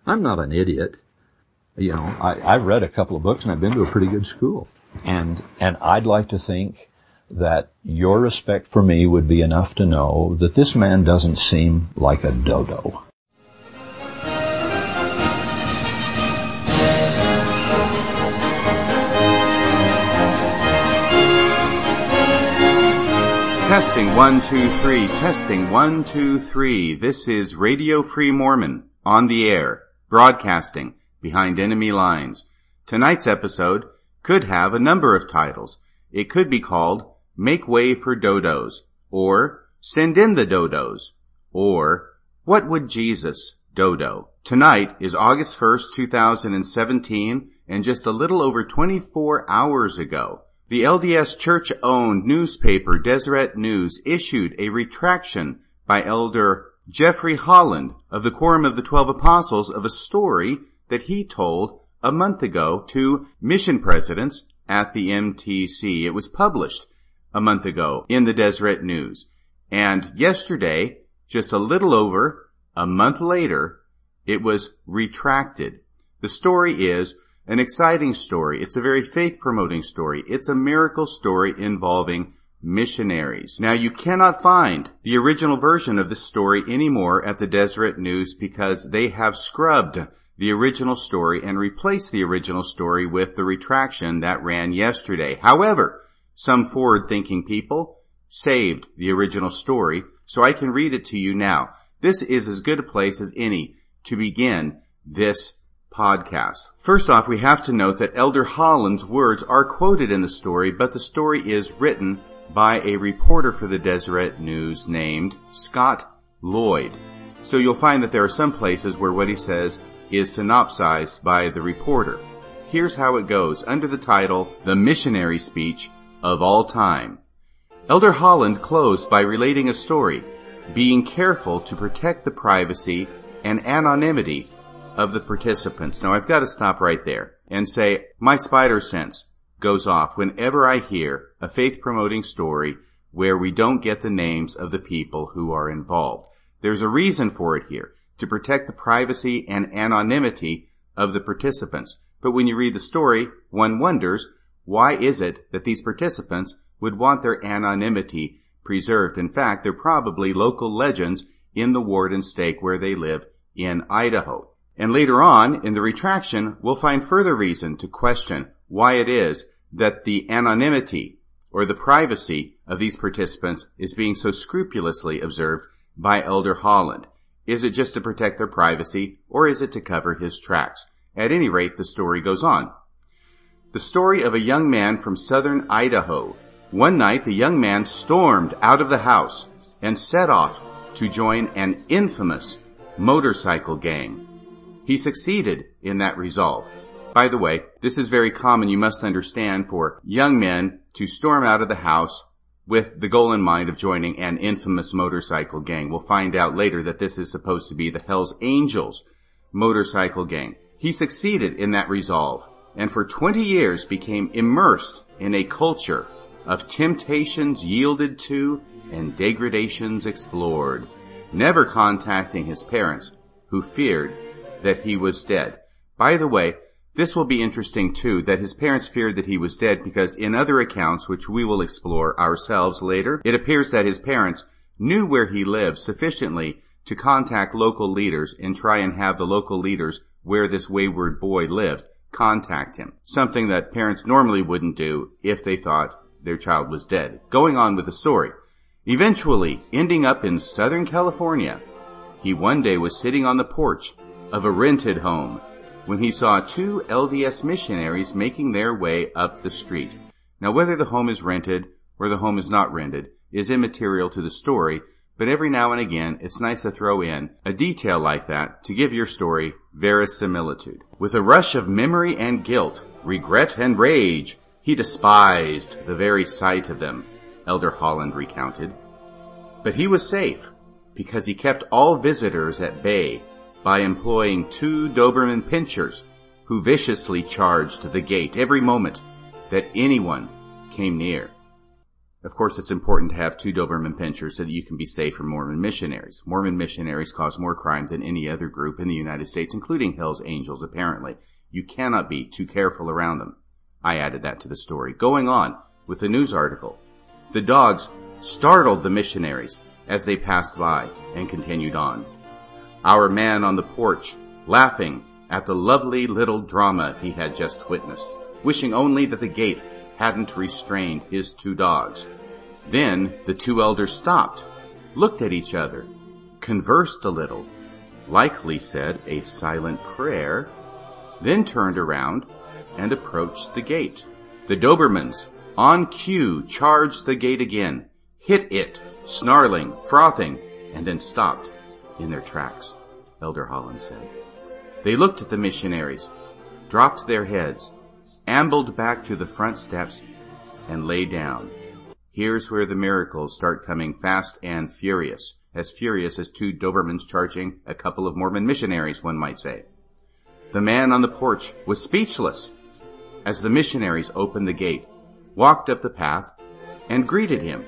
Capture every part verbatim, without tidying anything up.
I'm not an idiot. You know, I, I've read a couple of books and I've been to a pretty good school. And, and I'd like to think that your respect for me would be enough to know that this man doesn't seem like a dodo. Testing one, two, three. Testing one, two, three. This is Radio Free Mormon on the air, broadcasting behind enemy lines. Tonight's episode could have a number of titles. It could be called Make Way for Dodos, or Send in the Dodos, or What Would Jesus Dodo? Tonight is August first, two thousand seventeen, and just a little over twenty-four hours ago, the L D S church-owned newspaper Deseret News issued a retraction by Elder Jeffrey Holland of the Quorum of the Twelve Apostles of a story that he told a month ago to mission presidents at the M T C. It was published a month ago in the Deseret News. And yesterday, just a little over a month later, it was retracted. The story is an exciting story. It's a very faith-promoting story. It's a miracle story involving missionaries. Now, you cannot find the original version of this story anymore at the Deseret News because they have scrubbed the original story and replaced the original story with the retraction that ran yesterday. However, some forward-thinking people saved the original story, so I can read it to you now. This is as good a place as any to begin this podcast. First off, we have to note that Elder Holland's words are quoted in the story, but the story is written by a reporter for the Deseret News named Scott Lloyd. So you'll find that there are some places where what he says is synopsized by the reporter. Here's how it goes under the title, The Missionary Speech of All Time. Elder Holland closed by relating a story, being careful to protect the privacy and anonymity of the participants. Now, I've got to stop right there and say my spider sense goes off whenever I hear a faith-promoting story where we don't get the names of the people who are involved. There's a reason for it here, to protect the privacy and anonymity of the participants. But when you read the story, one wonders, why is it that these participants would want their anonymity preserved? In fact, they're probably local legends in the Warden Stake where they live in Idaho. And later on, in the retraction, we'll find further reason to question why it is that the anonymity or the privacy of these participants is being so scrupulously observed by Elder Holland. Is it just to protect their privacy, or is it to cover his tracks? At any rate, the story goes on. The story of a young man from southern Idaho. One night, the young man stormed out of the house and set off to join an infamous motorcycle gang. He succeeded in that resolve. By the way, this is very common, you must understand, for young men to storm out of the house with the goal in mind of joining an infamous motorcycle gang. We'll find out later that this is supposed to be the Hells Angels motorcycle gang. He succeeded in that resolve, and for twenty years became immersed in a culture of temptations yielded to and degradations explored, never contacting his parents, who feared that he was dead. By the way, this will be interesting too, that his parents feared that he was dead, because in other accounts, which we will explore ourselves later, it appears that his parents knew where he lived sufficiently to contact local leaders and try and have the local leaders where this wayward boy lived contact him. Something that parents normally wouldn't do if they thought their child was dead. Going on with the story. Eventually, ending up in Southern California, he one day was sitting on the porch of a rented home when he saw two L D S missionaries making their way up the street. Now, whether the home is rented or the home is not rented is immaterial to the story, but every now and again it's nice to throw in a detail like that to give your story verisimilitude. With a rush of memory and guilt, regret and rage, he despised the very sight of them, Elder Holland recounted. But he was safe because he kept all visitors at bay by employing two Doberman pinschers who viciously charged the gate every moment that anyone came near. Of course, it's important to have two Doberman pinschers so that you can be safe from Mormon missionaries. Mormon missionaries cause more crime than any other group in the United States, including Hell's Angels, apparently. You cannot be too careful around them. I added that to the story. Going on with the news article. The dogs startled the missionaries as they passed by and continued on. Our man on the porch, laughing at the lovely little drama he had just witnessed, wishing only that the gate hadn't restrained his two dogs. Then the two elders stopped, looked at each other, conversed a little, likely said a silent prayer, then turned around and approached the gate. The Dobermans, on cue, charged the gate again, hit it, snarling, frothing, and then stopped in their tracks, Elder Holland said. They looked at the missionaries, dropped their heads, ambled back to the front steps, and lay down. Here's where the miracles start coming fast and furious, as furious as two Dobermans charging a couple of Mormon missionaries, one might say. The man on the porch was speechless as the missionaries opened the gate, walked up the path, and greeted him.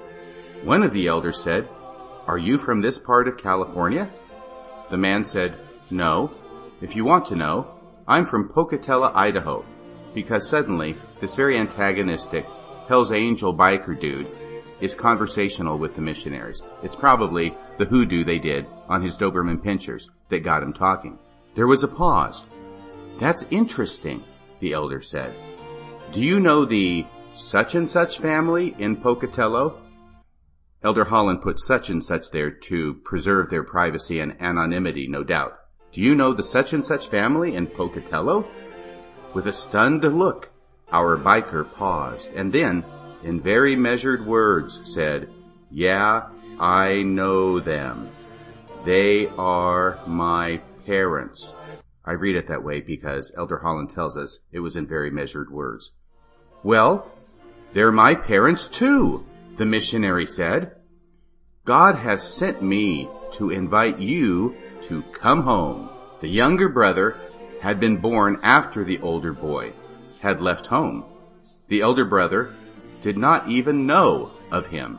One of the elders said, "Are you from this part of California?" The man said, "No. If you want to know, I'm from Pocatello, Idaho," because suddenly this very antagonistic Hell's Angel biker dude is conversational with the missionaries. It's probably the hoodoo they did on his Doberman pinschers that got him talking. There was a pause. "That's interesting," the elder said. "Do you know the such and such family in Pocatello?" Elder Holland put such and such there to preserve their privacy and anonymity, no doubt. "Do you know the such and such family in Pocatello?" With a stunned look, our biker paused and then, in very measured words, said, "Yeah, I know them. They are my parents." I read it that way because Elder Holland tells us it was in very measured words. "Well, they're my parents too," the missionary said. "God has sent me to invite you to come home." The younger brother had been born after the older boy had left home. The elder brother did not even know of him.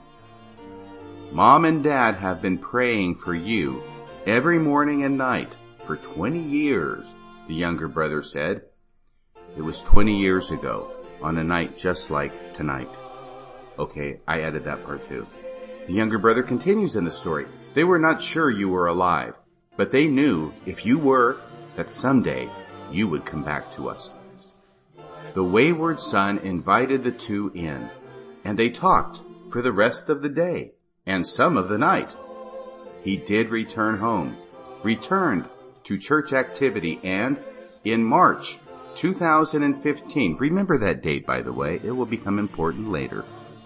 "Mom and Dad have been praying for you every morning and night for twenty years, the younger brother said. It was twenty years ago, on a night just like tonight. Okay, I added that part too. The younger brother continues in the story. They were not sure you were alive, but they knew if you were, that someday you would come back to us. The wayward son invited the two in, and they talked for the rest of the day and some of the night. He did return home, returned to church activity, and in March two thousand fifteen, remember that date, by the way, it will become important later,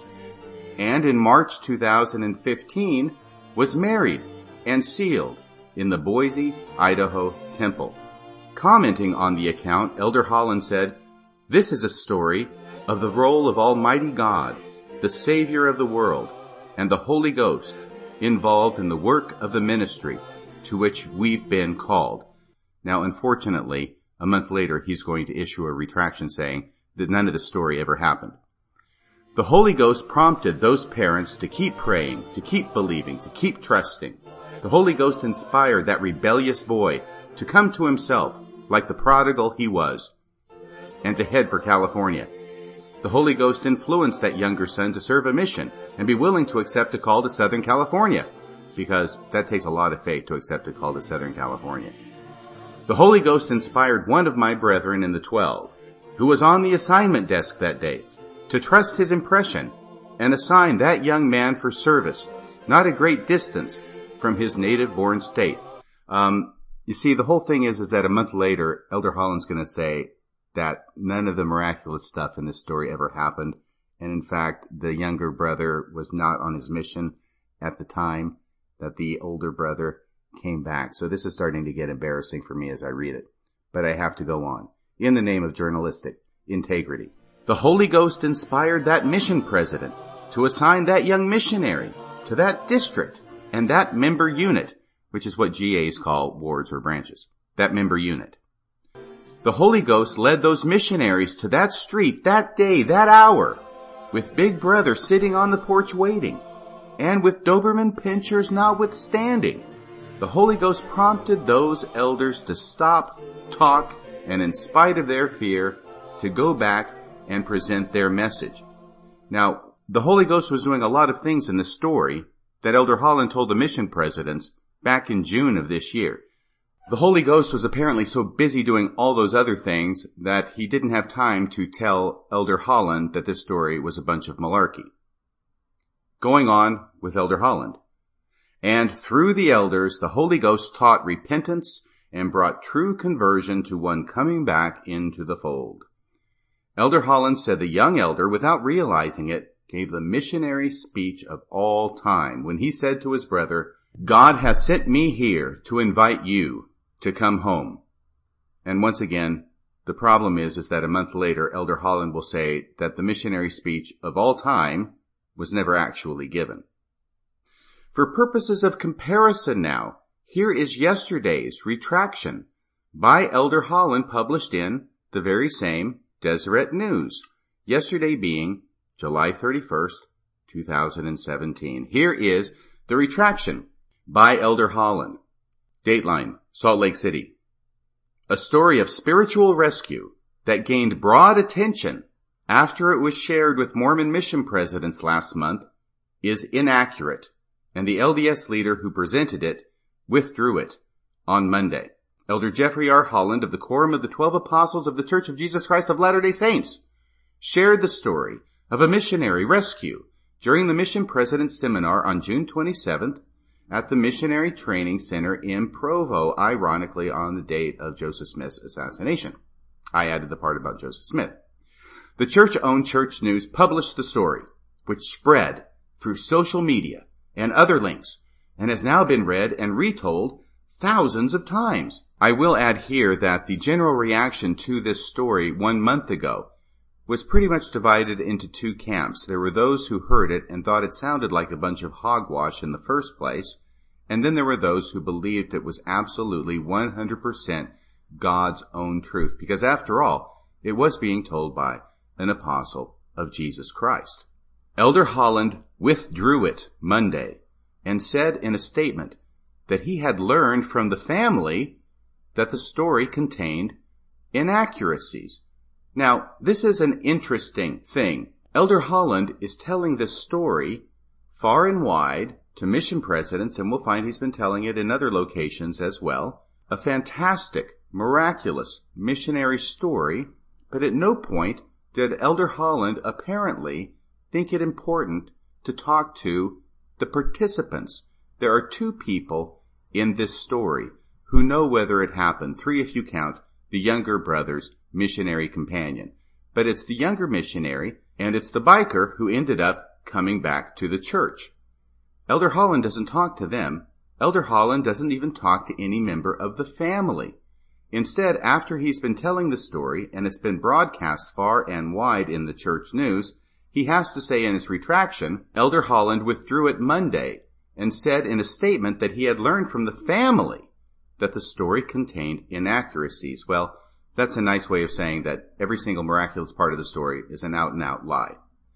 and in March two thousand fifteen was married and sealed in the Boise, Idaho temple. Commenting on the account, Elder Holland said, "This is a story of the role of Almighty God, the Savior of the world, and the Holy Ghost involved in the work of the ministry to which we've been called." Now, unfortunately, a month later, he's going to issue a retraction saying that none of the story ever happened. The Holy Ghost prompted those parents to keep praying, to keep believing, to keep trusting. The Holy Ghost inspired that rebellious boy to come to himself like the prodigal he was, and to head for California. The Holy Ghost influenced that younger son to serve a mission and be willing to accept a call to Southern California, because that takes a lot of faith to accept a call to Southern California. The Holy Ghost inspired one of my brethren in the twelve, who was on the assignment desk that day, to trust his impression and assign that young man for service, not a great distance from his native-born state. Um, you see, the whole thing is, is that a month later, Elder Holland's going to say that none of the miraculous stuff in this story ever happened. And in fact, the younger brother was not on his mission at the time that the older brother came back. So this is starting to get embarrassing for me as I read it. But I have to go on. In the name of journalistic integrity. The Holy Ghost inspired that mission president to assign that young missionary to that district and that member unit, which is what G As call wards or branches, that member unit. The Holy Ghost led those missionaries to that street, that day, that hour, with Big Brother sitting on the porch waiting, and with Doberman pinchers notwithstanding, the Holy Ghost prompted those elders to stop, talk, and in spite of their fear, to go back and present their message. Now, the Holy Ghost was doing a lot of things in this story that Elder Holland told the mission presidents back in June of this year. The Holy Ghost was apparently so busy doing all those other things that he didn't have time to tell Elder Holland that this story was a bunch of malarkey. Going on with Elder Holland. And through the elders, the Holy Ghost taught repentance and brought true conversion to one coming back into the fold. Elder Holland said the young elder, without realizing it, gave the missionary speech of all time when he said to his brother, "God has sent me here to invite you to come home." And once again, the problem is, is that a month later, Elder Holland will say that the missionary speech of all time was never actually given. For purposes of comparison now, here is yesterday's retraction by Elder Holland published in the very same Deseret News, yesterday being July thirty-first, two thousand seventeen. Here is the retraction by Elder Holland. Dateline, Salt Lake City. A story of spiritual rescue that gained broad attention after it was shared with Mormon mission presidents last month is inaccurate, and the L D S leader who presented it withdrew it on Monday. Elder Jeffrey R. Holland of the Quorum of the Twelve Apostles of the Church of Jesus Christ of Latter-day Saints shared the story of a missionary rescue during the Mission President's Seminar on June twenty-seventh at the Missionary Training Center in Provo, ironically on the date of Joseph Smith's assassination. I added the part about Joseph Smith. The church-owned Church News published the story, which spread through social media and other links, and has now been read and retold thousands of times. I will add here that the general reaction to this story one month ago was pretty much divided into two camps. There were those who heard it and thought it sounded like a bunch of hogwash in the first place, and then there were those who believed it was absolutely one hundred percent God's own truth, because after all, it was being told by an apostle of Jesus Christ. Elder Holland withdrew it Monday and said in a statement that he had learned from the family that the story contained inaccuracies. Now, this is an interesting thing. Elder Holland is telling this story far and wide to mission presidents, and we'll find he's been telling it in other locations as well. A fantastic, miraculous missionary story, but at no point did Elder Holland apparently think it important to talk to the participants. There are two people in this story who know whether it happened. Three if you count the younger brother's missionary companion. But it's the younger missionary and it's the biker who ended up coming back to the church. Elder Holland doesn't talk to them. Elder Holland doesn't even talk to any member of the family. Instead, after he's been telling the story and it's been broadcast far and wide in the church news, he has to say in his retraction, Elder Holland withdrew it Monday and said in a statement that he had learned from the family that the story contained inaccuracies. Well, that's a nice way of saying that every single miraculous part of the story is an out-and-out lie.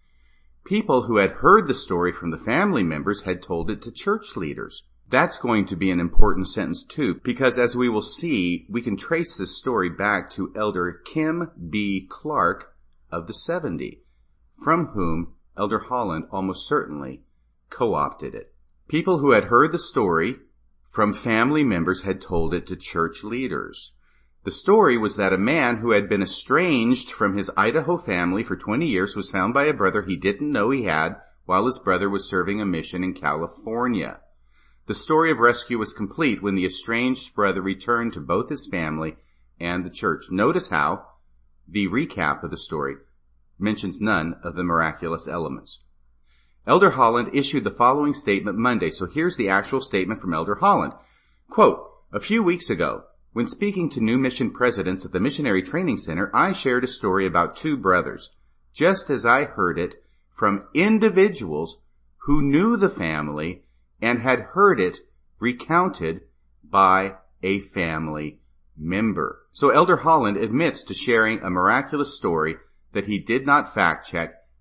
People who had heard the story from the family members had told it to church leaders. That's going to be an important sentence too, because as we will see, we can trace this story back to Elder Kim B. Clark of the seventy, from whom Elder Holland almost certainly co-opted it. People who had heard the story from family members had told it to church leaders. The story was that a man who had been estranged from his Idaho family for twenty years was found by a brother he didn't know he had while his brother was serving a mission in California. The story of rescue was complete when the estranged brother returned to both his family and the church. Notice how the recap of the story mentions none of the miraculous elements. Elder Holland issued the following statement Monday. So here's the actual statement from Elder Holland. Quote, "A few weeks ago, when speaking to new mission presidents at the Missionary Training Center, I shared a story about two brothers, just as I heard it from individuals who knew the family and had heard it recounted by a family member." So Elder Holland admits to sharing a miraculous story that he did not fact check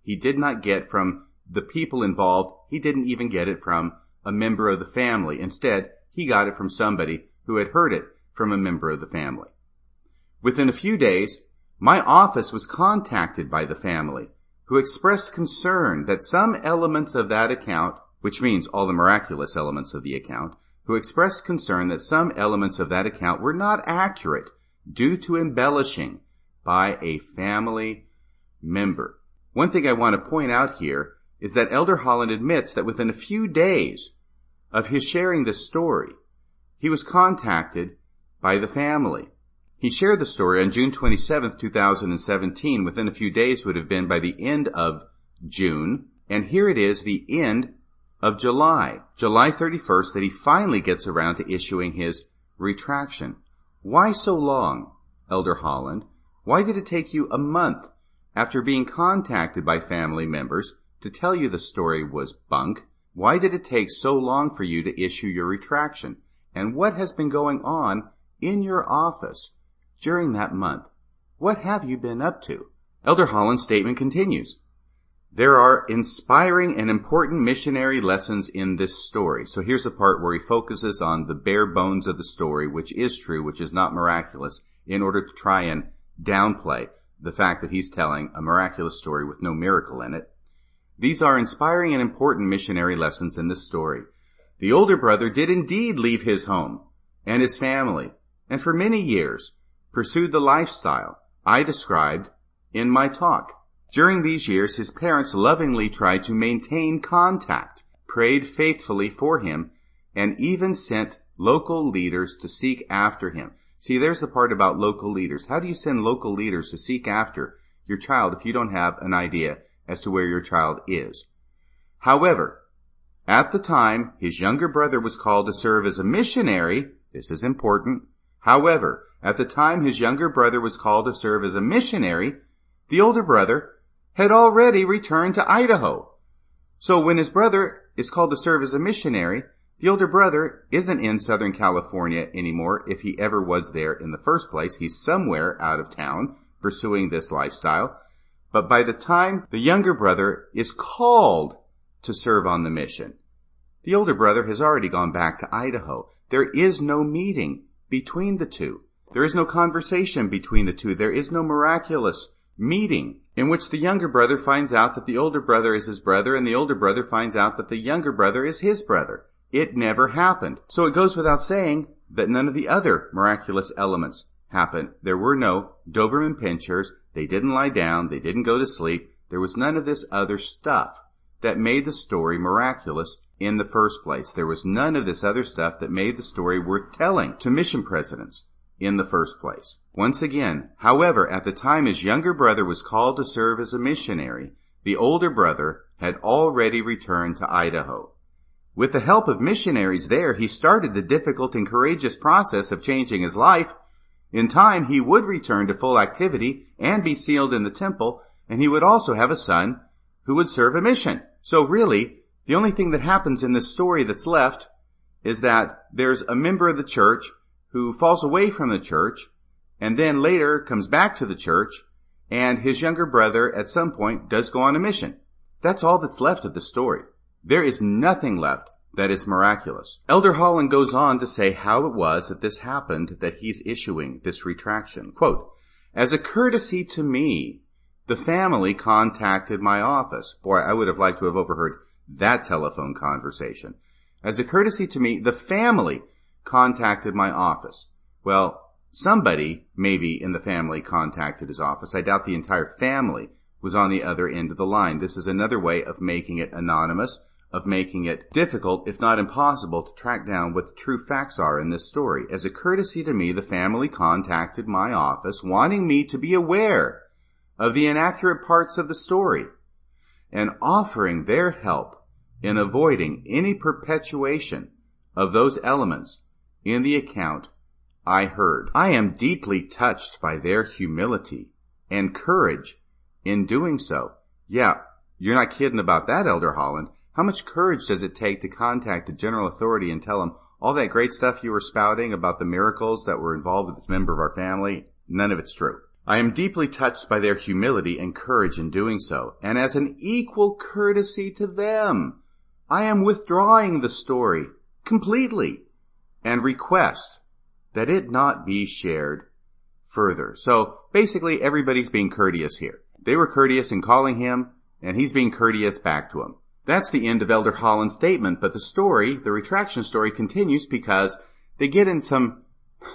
he did not get from the people involved. He didn't even get it from a member of the family. Instead, he got it from somebody who had heard it from a member of the family. Within a few days, my office was contacted by the family, who expressed concern that some elements of that account, which means all the miraculous elements of the account, who expressed concern that some elements of that account were not accurate due to embellishing by a family member. One thing I want to point out here is that Elder Holland admits that within a few days of his sharing this story, he was contacted by the family. He shared the story on June twenty-seventh, two thousand seventeen. Within a few days would have been by the end of June. And here it is, the end of July, July thirty-first, that he finally gets around to issuing his retraction. Why so long, Elder Holland? Why did it take you a month after being contacted by family members to tell you the story was bunk? Why did it take so long for you to issue your retraction? And what has been going on in your office during that month? What have you been up to? Elder Holland's statement continues. There are inspiring and important missionary lessons in this story. So here's the part where he focuses on the bare bones of the story, which is true, which is not miraculous, in order to try and downplay the fact that he's telling a miraculous story with no miracle in it. These are inspiring and important missionary lessons in this story. The older brother did indeed leave his home and his family, and for many years pursued the lifestyle I described in my talk. During these years, his parents lovingly tried to maintain contact, prayed faithfully for him, and even sent local leaders to seek after him. See, there's the part about local leaders. How do you send local leaders to seek after your child if you don't have an idea as to where your child is? However, at the time, his younger brother was called to serve as a missionary. This is important. However, at the time his younger brother was called to serve as a missionary, the older brother had already returned to Idaho. So when his brother is called to serve as a missionary, the older brother isn't in Southern California anymore if he ever was there in the first place. He's somewhere out of town pursuing this lifestyle. But by the time the younger brother is called to serve on the mission, the older brother has already gone back to Idaho. There is no meeting between the two. There is no conversation between the two. There is no miraculous meeting in which the younger brother finds out that the older brother is his brother and the older brother finds out that the younger brother is his brother. It never happened. So it goes without saying that none of the other miraculous elements happened. There were no Doberman pinschers. They didn't lie down. They didn't go to sleep. There was none of this other stuff that made the story miraculous in the first place. There was none of this other stuff that made the story worth telling to mission presidents in the first place. Once again, however, at the time his younger brother was called to serve as a missionary, the older brother had already returned to Idaho. With the help of missionaries there, he started the difficult and courageous process of changing his life. In time, he would return to full activity and be sealed in the temple, and he would also have a son who would serve a mission. So really, the only thing that happens in this story that's left is that there's a member of the church who falls away from the church and then later comes back to the church, and his younger brother at some point does go on a mission. That's all that's left of the story. There is nothing left that is miraculous. Elder Holland goes on to say how it was that this happened, that he's issuing this retraction. Quote, as a courtesy to me, the family contacted my office. Boy, I would have liked to have overheard that telephone conversation. As a courtesy to me, the family contacted my office. Well, somebody maybe in the family contacted his office. I doubt the entire family was on the other end of the line. This is another way of making it anonymous, of making it difficult, if not impossible, to track down what the true facts are in this story. As a courtesy to me, the family contacted my office, wanting me to be aware of the inaccurate parts of the story and offering their help in avoiding any perpetuation of those elements in the account I heard. I am deeply touched by their humility and courage in doing so. Yeah, you're not kidding about that, Elder Holland. How much courage does it take to contact a general authority and tell them all that great stuff you were spouting about the miracles that were involved with this member of our family? None of it's true. I am deeply touched by their humility and courage in doing so, and as an equal courtesy to them, I am withdrawing the story completely and request that it not be shared further. So basically everybody's being courteous here. They were courteous in calling him, and he's being courteous back to him. That's the end of Elder Holland's statement, but the story, the retraction story, continues because they get in some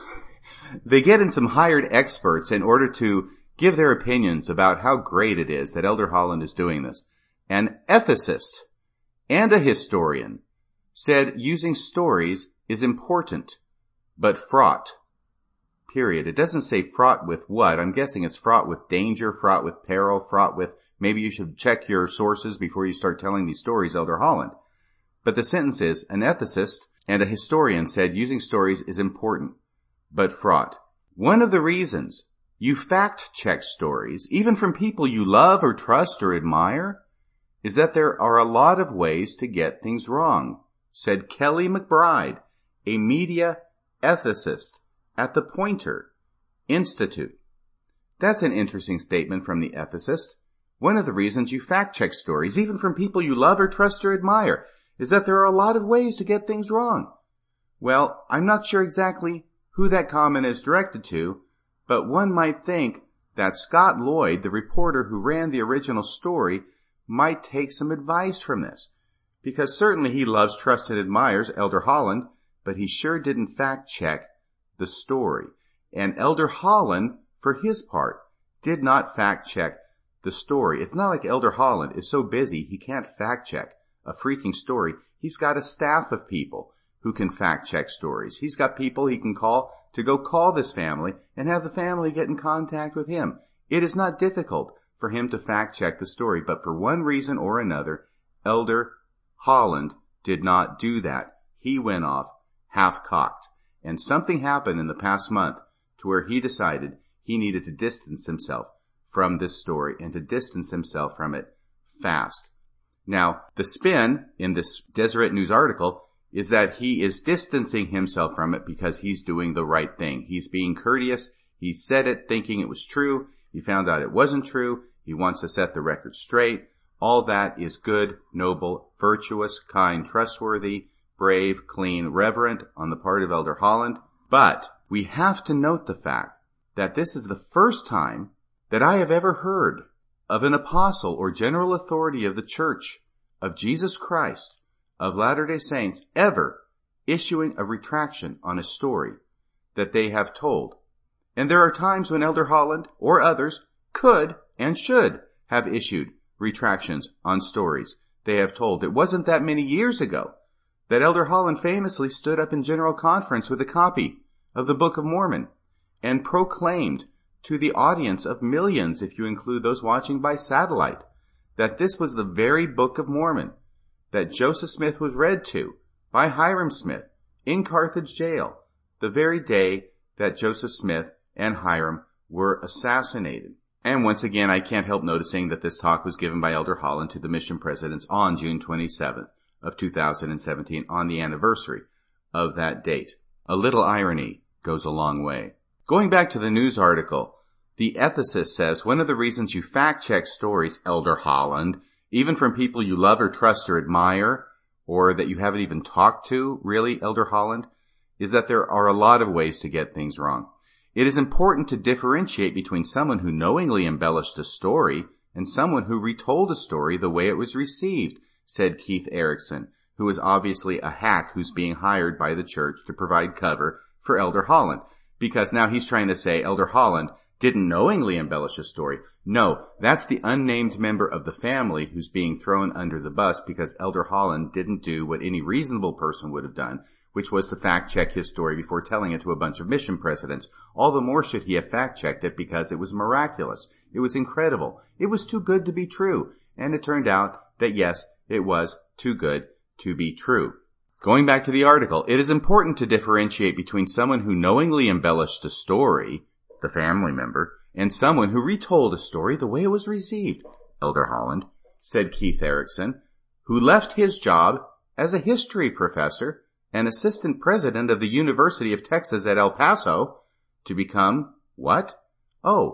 They get in some hired experts in order to give their opinions about how great it is that Elder Holland is doing this. An ethicist and a historian said using stories is important, but fraught. Period. It doesn't say fraught with what. I'm guessing it's fraught with danger, fraught with peril, fraught with maybe you should check your sources before you start telling these stories, Elder Holland. But the sentence is, an ethicist and a historian said using stories is important, but fraught. One of the reasons you fact-check stories, even from people you love or trust or admire, is that there are a lot of ways to get things wrong, said Kelly McBride, a media ethicist at the Poynter Institute. That's an interesting statement from the ethicist. One of the reasons you fact-check stories, even from people you love or trust or admire, is that there are a lot of ways to get things wrong. Well, I'm not sure exactly who that comment is directed to, but one might think that Scott Lloyd, the reporter who ran the original story, might take some advice from this. Because certainly he loves, trusts, and admires Elder Holland, but he sure didn't fact-check the story. And Elder Holland, for his part, did not fact-check the story. It's not like Elder Holland is so busy he can't fact-check a freaking story. He's got a staff of people who can fact-check stories. He's got people he can call to go call this family and have the family get in contact with him. It is not difficult for him to fact-check the story, but for one reason or another, Elder Holland did not do that. He went off half-cocked. And something happened in the past month to where he decided he needed to distance himself from this story and to distance himself from it fast. Now, the spin in this Deseret News article is that he is distancing himself from it because he's doing the right thing. He's being courteous. He said it thinking it was true. He found out it wasn't true. He wants to set the record straight. All that is good, noble, virtuous, kind, trustworthy, brave, clean, reverent on the part of Elder Holland. But we have to note the fact that this is the first time that I have ever heard of an apostle or general authority of the Church of Jesus Christ of Latter-day Saints ever issuing a retraction on a story that they have told. And there are times when Elder Holland or others could and should have issued retractions on stories they have told. It wasn't that many years ago that Elder Holland famously stood up in General Conference with a copy of the Book of Mormon and proclaimed to the audience of millions, if you include those watching by satellite, that this was the very Book of Mormon that Joseph Smith was read to by Hyrum Smith in Carthage jail the very day that Joseph Smith and Hyrum were assassinated. And once again, I can't help noticing that this talk was given by Elder Holland to the mission presidents on June twenty-seventh of two thousand seventeen, on the anniversary of that date. A little irony goes a long way. Going back to the news article, the ethicist says one of the reasons you fact-check stories, Elder Holland, even from people you love or trust or admire, or that you haven't even talked to, really, Elder Holland, is that there are a lot of ways to get things wrong. It is important to differentiate between someone who knowingly embellished a story and someone who retold a story the way it was received, said Keith Erickson, who is obviously a hack who's being hired by the church to provide cover for Elder Holland. Because now he's trying to say Elder Holland didn't knowingly embellish a story. No, that's the unnamed member of the family who's being thrown under the bus because Elder Holland didn't do what any reasonable person would have done, which was to fact-check his story before telling it to a bunch of mission presidents. All the more should he have fact-checked it because it was miraculous. It was incredible. It was too good to be true. And it turned out that yes, it was too good to be true. Going back to the article, it is important to differentiate between someone who knowingly embellished a story, the family member, and someone who retold a story the way it was received, Elder Holland, said Keith Erickson, who left his job as a history professor and assistant president of the University of Texas at El Paso to become, what? Oh,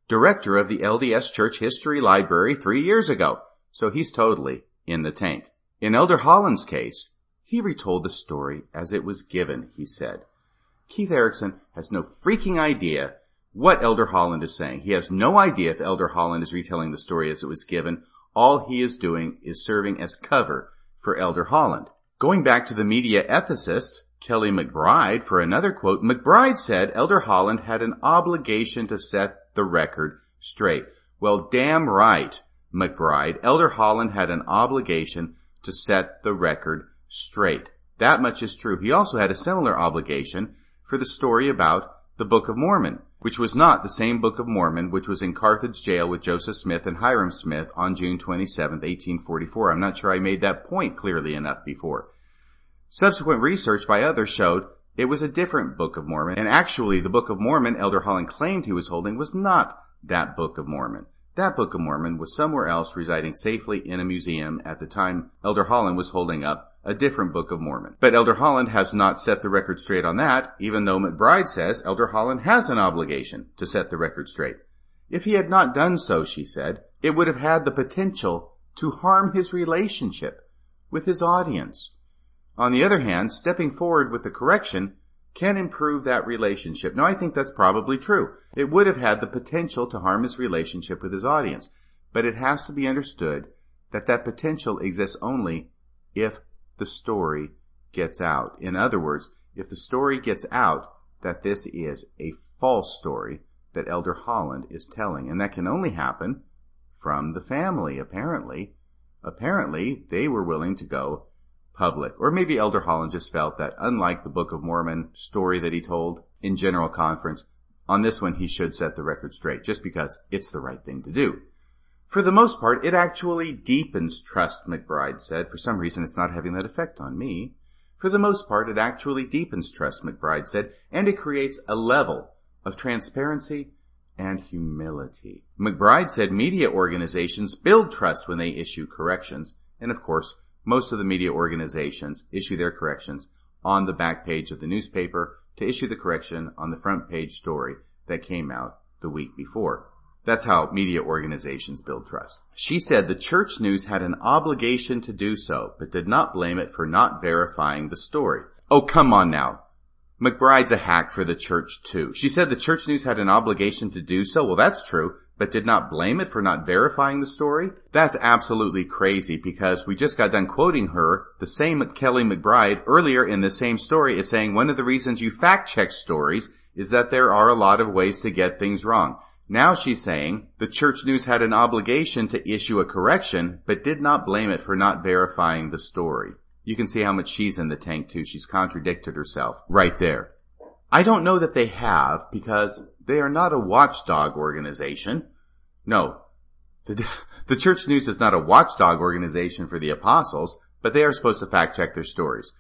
director of the L D S Church History Library three years ago, so he's totally in the tank. In Elder Holland's case, he retold the story as it was given, he said. Keith Erickson has no freaking idea what Elder Holland is saying. He has no idea if Elder Holland is retelling the story as it was given. All he is doing is serving as cover for Elder Holland. Going back to the media ethicist, Kelly McBride, for another quote, McBride said Elder Holland had an obligation to set the record straight. Well, damn right, McBride. Elder Holland had an obligation to set the record straight. That much is true. He also had a similar obligation for the story about the Book of Mormon, which was not the same Book of Mormon which was in Carthage jail with Joseph Smith and Hiram Smith on June twenty-seventh, eighteen forty-four. I'm not sure I made that point clearly enough before. Subsequent research by others showed it was a different Book of Mormon, and actually the Book of Mormon Elder Holland claimed he was holding was not that Book of Mormon. That Book of Mormon was somewhere else, residing safely in a museum at the time Elder Holland was holding up a different Book of Mormon. But Elder Holland has not set the record straight on that, even though McBride says Elder Holland has an obligation to set the record straight. If he had not done so, she said, it would have had the potential to harm his relationship with his audience. On the other hand, stepping forward with the correction can improve that relationship. Now, I think that's probably true. It would have had the potential to harm his relationship with his audience, but it has to be understood that that potential exists only if the story gets out. In other words, if the story gets out that this is a false story that Elder Holland is telling, and that can only happen from the family, apparently. Apparently, they were willing to go public. Or maybe Elder Holland just felt that, unlike the Book of Mormon story that he told in General Conference, on this one he should set the record straight, just because it's the right thing to do. For the most part, it actually deepens trust, McBride said. For some reason, it's not having that effect on me. For the most part, it actually deepens trust, McBride said, and it creates a level of transparency and humility. McBride said media organizations build trust when they issue corrections, and of course, most of the media organizations issue their corrections on the back page of the newspaper to issue the correction on the front page story that came out the week before. That's how media organizations build trust. She said the Church News had an obligation to do so, but did not blame it for not verifying the story. Oh, come on now. McBride's a hack for the church too. She said the Church News had an obligation to do so. Well, that's true, but did not blame it for not verifying the story? That's absolutely crazy, because we just got done quoting her, the same Kelly McBride, earlier in the same story, is saying one of the reasons you fact-check stories is that there are a lot of ways to get things wrong. Now she's saying the Church News had an obligation to issue a correction, but did not blame it for not verifying the story. You can see how much she's in the tank too. She's contradicted herself right there. I don't know that they have, because they are not a watchdog organization. No, the, the Church News is not a watchdog organization for the apostles, but they are supposed to fact check their stories.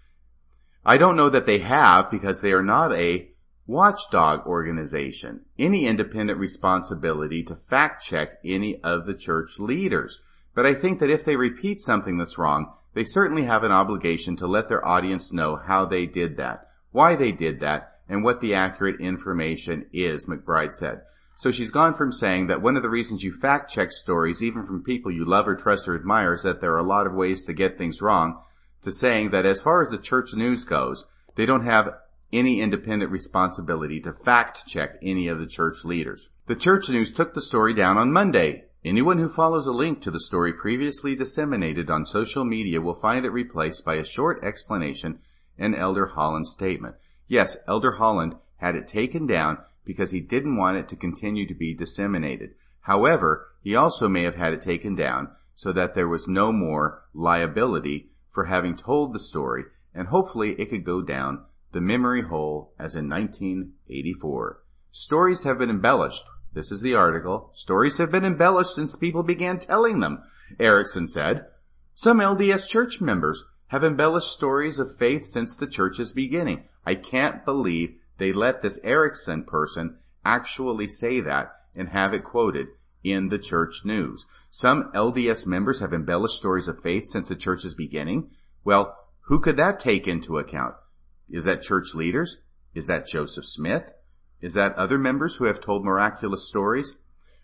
I don't know that they have, because they are not a watchdog organization, any independent responsibility to fact check any of the church leaders. But I think that if they repeat something that's wrong, they certainly have an obligation to let their audience know how they did that, why they did that, and what the accurate information is, McBride said. So she's gone from saying that one of the reasons you fact check stories, even from people you love or trust or admire, is that there are a lot of ways to get things wrong, to saying that as far as the Church News goes, they don't have any independent responsibility to fact-check any of the church leaders. The Church News took the story down on Monday. Anyone who follows a link to the story previously disseminated on social media will find it replaced by a short explanation and Elder Holland's statement. Yes, Elder Holland had it taken down because he didn't want it to continue to be disseminated. However, he also may have had it taken down so that there was no more liability for having told the story, and hopefully it could go down the memory hole as in nineteen eighty-four. Stories have been embellished. This is the article. Stories have been embellished since people began telling them, Erickson said. Some L D S church members have embellished stories of faith since the church's beginning. I can't believe they let this Erickson person actually say that and have it quoted in the Church News. Some L D S members have embellished stories of faith since the church's beginning. Well, who could that take into account? Is that church leaders? Is that Joseph Smith? Is that other members who have told miraculous stories?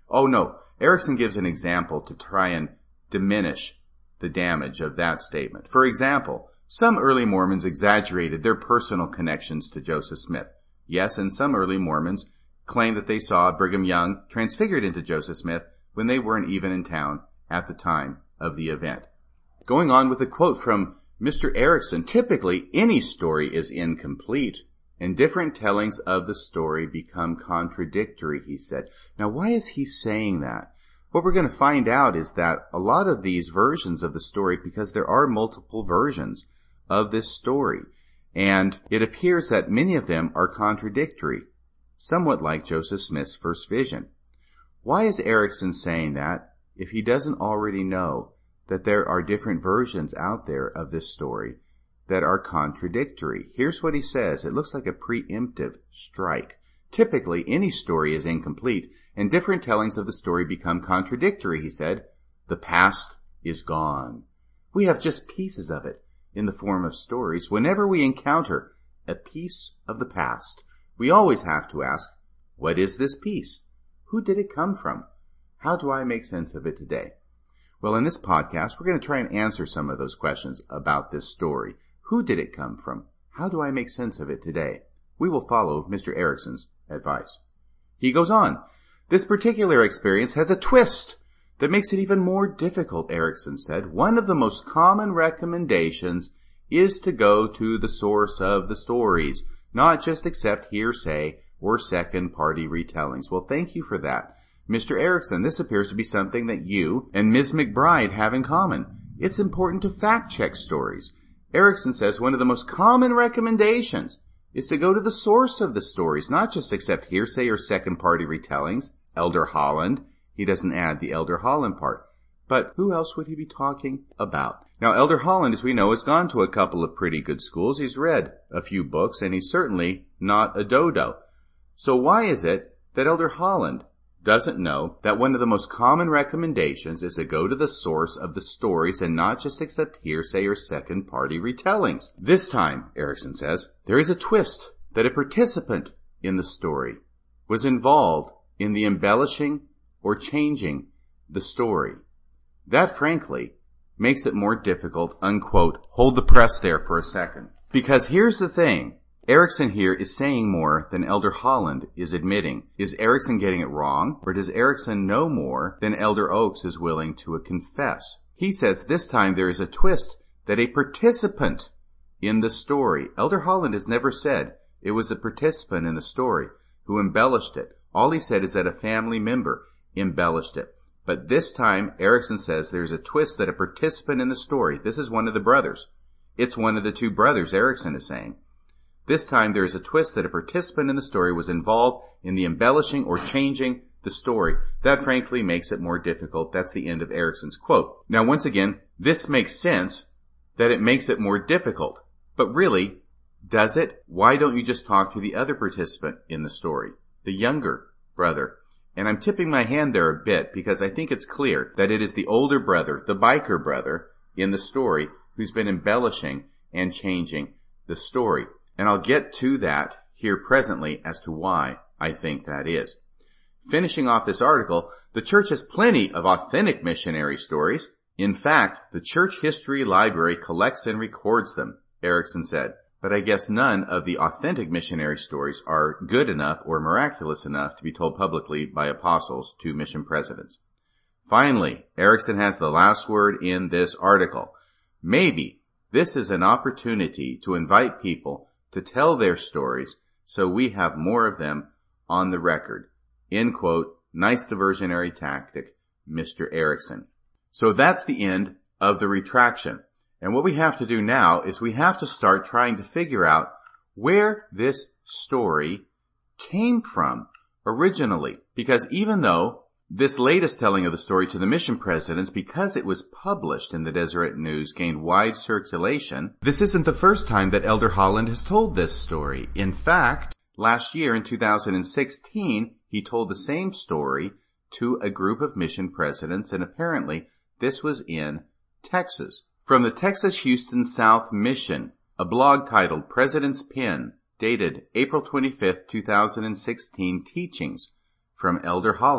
Oh no, Erickson gives an example to try and diminish the damage of that statement. For example, some early Mormons exaggerated their personal connections to Joseph Smith. Yes, and some early Mormons claimed that they saw Brigham Young transfigured into Joseph Smith when they weren't even in town at the time of the event. Going on with a quote from Mister Erickson, typically any story is incomplete, and different tellings of the story become contradictory, he said. Now, why is he saying that? What we're going to find out is that a lot of these versions of the story, because there are multiple versions of this story, and it appears that many of them are contradictory, somewhat like Joseph Smith's first vision. Why is Erickson saying that if he doesn't already know that there are different versions out there of this story that are contradictory? Here's what he says. It looks like a preemptive strike. Typically, any story is incomplete, and different tellings of the story become contradictory, he said. The past is gone. We have just pieces of it in the form of stories. Whenever we encounter a piece of the past, we always have to ask, what is this piece? Who did it come from? How do I make sense of it today? Well, in this podcast, we're going to try and answer some of those questions about this story. Who did it come from? How do I make sense of it today? We will follow Mister Erickson's advice. He goes on, this particular experience has a twist that makes it even more difficult, Erickson said. One of the most common recommendations is to go to the source of the stories, not just accept hearsay or second-party retellings. Well, thank you for that, Mister Erickson. This appears to be something that you and Miz McBride have in common. It's important to fact-check stories. Erickson says one of the most common recommendations is to go to the source of the stories, not just accept hearsay or second-party retellings. Elder Holland, he doesn't add the Elder Holland part. But who else would he be talking about? Now, Elder Holland, as we know, has gone to a couple of pretty good schools. He's read a few books, and he's certainly not a dodo. So why is it that Elder Holland doesn't know that one of the most common recommendations is to go to the source of the stories and not just accept hearsay or second-party retellings? This time, Erickson says, there is a twist that a participant in the story was involved in the embellishing or changing the story. That, frankly, makes it more difficult, unquote. Hold the press there for a second. Because here's the thing. Erickson here is saying more than Elder Holland is admitting. Is Erickson getting it wrong, or does Erickson know more than Elder Oaks is willing to confess? He says this time there is a twist that a participant in the story. Elder Holland has never said it was a participant in the story who embellished it. All he said is that a family member embellished it. But this time, Erickson says there's a twist that a participant in the story, this is one of the brothers. It's one of the two brothers, Erickson is saying. This time there is a twist that a participant in the story was involved in the embellishing or changing the story. That frankly makes it more difficult. That's the end of Erickson's quote. Now once again, this makes sense that it makes it more difficult. But really, does it? Why don't you just talk to the other participant in the story, the younger brother? And I'm tipping my hand there a bit because I think it's clear that it is the older brother, the biker brother in the story, who's been embellishing and changing the story. And I'll get to that here presently as to why I think that is. Finishing off this article, the church has plenty of authentic missionary stories. In fact, the church history library collects and records them, Erickson said. But I guess none of the authentic missionary stories are good enough or miraculous enough to be told publicly by apostles to mission presidents. Finally, Erickson has the last word in this article. Maybe this is an opportunity to invite people to tell their stories so we have more of them on the record. End quote. Nice diversionary tactic, Mister Erickson. So that's the end of the retraction. And what we have to do now is we have to start trying to figure out where this story came from originally. Because even though this latest telling of the story to the mission presidents, because it was published in the Deseret News, gained wide circulation, this isn't the first time that Elder Holland has told this story. In fact, last year in two thousand sixteen, he told the same story to a group of mission presidents, and apparently this was in Texas. From the Texas Houston South Mission, a blog titled President's Pen, dated April twenty-fifth, two thousand sixteen, Teachings from Elder Holland.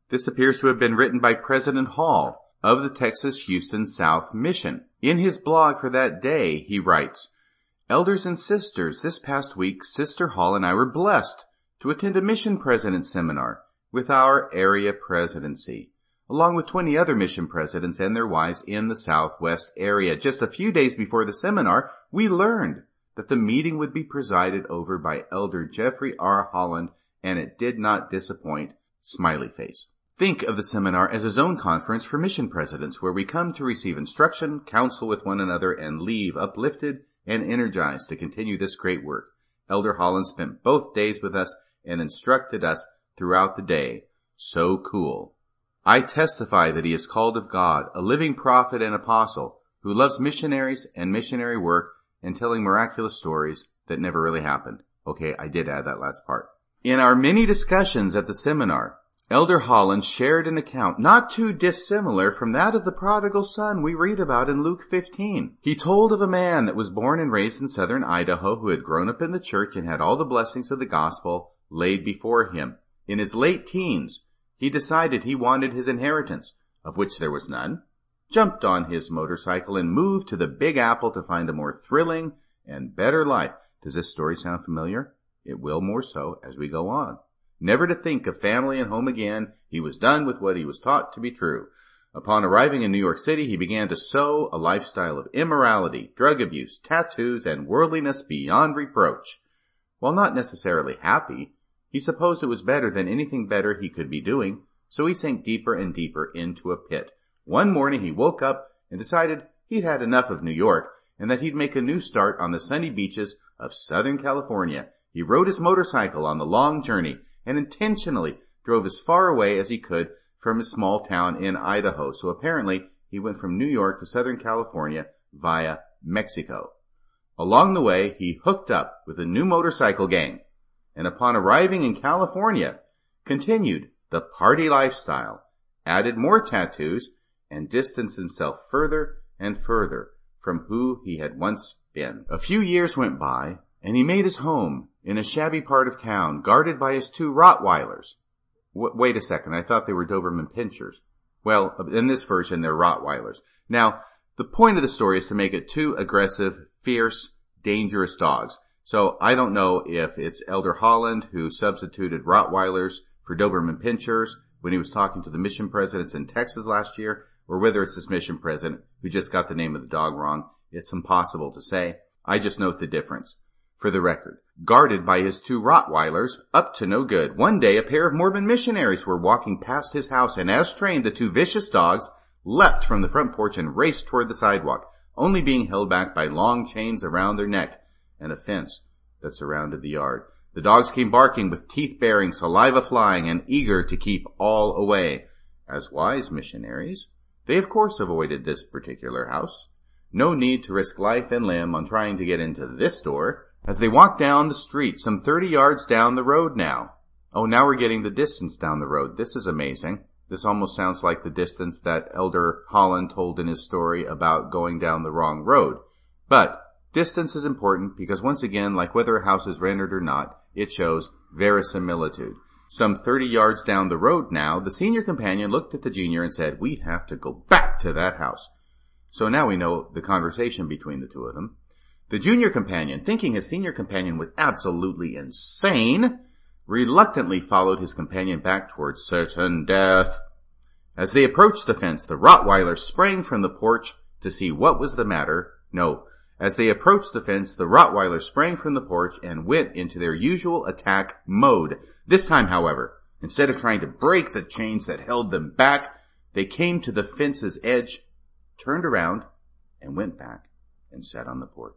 This appears to have been written by President Hall of the Texas Houston South Mission. In his blog for that day, he writes, "Elders and sisters, this past week, Sister Hall and I were blessed to attend a mission president seminar with our area presidency, along with twenty other mission presidents and their wives in the Southwest area. Just a few days before the seminar, we learned that the meeting would be presided over by Elder Jeffrey R. Holland, and it did not disappoint. Smiley face. Think of the seminar as a zone conference for mission presidents where we come to receive instruction, counsel with one another, and leave uplifted and energized to continue this great work. Elder Holland spent both days with us and instructed us throughout the day. So cool. I testify that he is called of God, a living prophet and apostle who loves missionaries and missionary work and telling miraculous stories that never really happened." Okay, I did add that last part. In our many discussions at the seminar, Elder Holland shared an account not too dissimilar from that of the prodigal son we read about in Luke fifteen. He told of a man that was born and raised in southern Idaho who had grown up in the church and had all the blessings of the gospel laid before him. In his late teens, he decided he wanted his inheritance, of which there was none, jumped on his motorcycle, and moved to the Big Apple to find a more thrilling and better life. Does this story sound familiar? It will more so as we go on. Never to think of family and home again, he was done with what he was taught to be true. Upon arriving in New York City, he began to sow a lifestyle of immorality, drug abuse, tattoos, and worldliness beyond reproach. While not necessarily happy, he supposed it was better than anything better he could be doing, so he sank deeper and deeper into a pit. One morning he woke up and decided he'd had enough of New York and that he'd make a new start on the sunny beaches of Southern California. He rode his motorcycle on the long journey and intentionally drove as far away as he could from his small town in Idaho. So apparently he went from New York to Southern California via Mexico. Along the way, he hooked up with a new motorcycle gang, and upon arriving in California, continued the party lifestyle, added more tattoos, and distanced himself further and further from who he had once been. A few years went by, and he made his home in a shabby part of town, guarded by his two Rottweilers. W- wait a second, I thought they were Doberman Pinschers. Well, in this version, they're Rottweilers. Now, the point of the story is to make it two aggressive, fierce, dangerous dogs. So I don't know if it's Elder Holland who substituted Rottweilers for Doberman Pinschers when he was talking to the mission presidents in Texas last year, or whether it's this mission president who just got the name of the dog wrong. It's impossible to say. I just note the difference. For the record, guarded by his two Rottweilers, up to no good. One day, a pair of Mormon missionaries were walking past his house, and as trained, the two vicious dogs leapt from the front porch and raced toward the sidewalk, only being held back by long chains around their neck and a fence that surrounded the yard. The dogs came barking with teeth baring, saliva flying, and eager to keep all away. As wise missionaries, they of course avoided this particular house. No need to risk life and limb on trying to get into this door. As they walked down the street, some thirty yards down the road now. Oh, now we're getting the distance down the road. This is amazing. This almost sounds like the distance that Elder Holland told in his story about going down the wrong road. But distance is important because once again, like whether a house is rented or not, it shows verisimilitude. Some thirty yards down the road now, the senior companion looked at the junior and said, "We have to go back to that house." So now we know the conversation between the two of them. The junior companion, thinking his senior companion was absolutely insane, reluctantly followed his companion back towards certain death. As they approached the fence, the Rottweiler sprang from the porch to see what was the matter. No, as they approached the fence, the Rottweiler sprang from the porch and went into their usual attack mode. This time, however, instead of trying to break the chains that held them back, they came to the fence's edge, turned around, and went back and sat on the porch.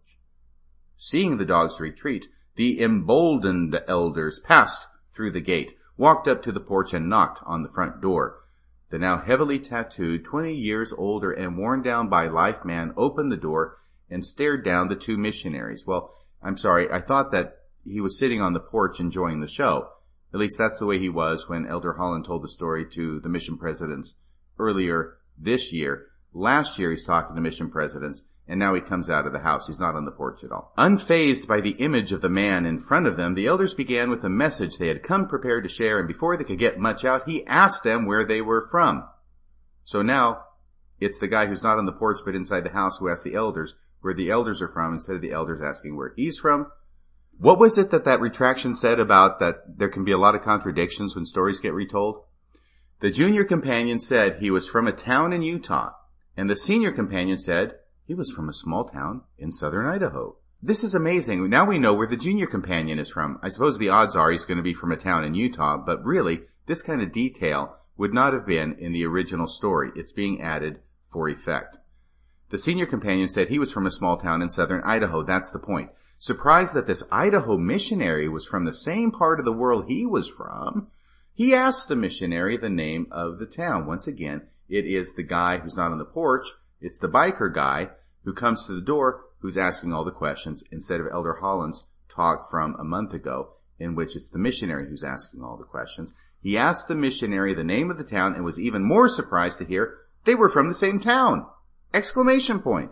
Seeing the dogs retreat, the emboldened elders passed through the gate, walked up to the porch, and knocked on the front door. The now heavily tattooed, twenty years older and worn down by life man opened the door and stared down the two missionaries. Well, I'm sorry, I thought that he was sitting on the porch enjoying the show. At least that's the way he was when Elder Holland told the story to the mission presidents earlier this year. Last year he's talking to mission presidents, and now he comes out of the house. He's not on the porch at all. Unfazed by the image of the man in front of them, the elders began with a message they had come prepared to share, and before they could get much out, he asked them where they were from. So now, it's the guy who's not on the porch but inside the house who asks the elders where the elders are from, instead of the elders asking where he's from. What was it that that retraction said about that there can be a lot of contradictions when stories get retold? The junior companion said he was from a town in Utah, and the senior companion said he was from a small town in southern Idaho. This is amazing. Now we know where the junior companion is from. I suppose the odds are he's going to be from a town in Utah, but really, this kind of detail would not have been in the original story. It's being added for effect. The senior companion said he was from a small town in southern Idaho. That's the point. Surprised that this Idaho missionary was from the same part of the world he was from, he asked the missionary the name of the town. Once again, it is the guy who's not on the porch. It's the biker guy who comes to the door who's asking all the questions instead of Elder Holland's talk from a month ago, in which it's the missionary who's asking all the questions. He asked the missionary the name of the town and was even more surprised to hear they were from the same town! Exclamation point.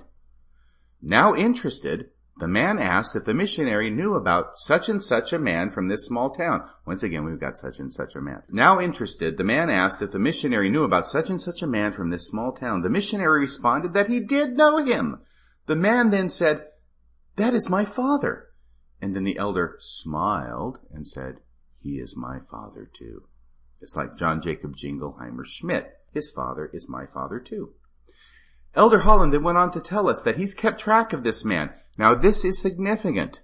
Now interested, the man asked if the missionary knew about such and such a man from this small town. Once again, we've got such and such a man. Now interested, the man asked if the missionary knew about such and such a man from this small town. The missionary responded that he did know him. The man then said, "That is my father." And then the elder smiled and said, "He is my father too." It's like John Jacob Jingleheimer Schmidt. His father is my father too. Elder Holland then went on to tell us that he's kept track of this man. Now this is significant.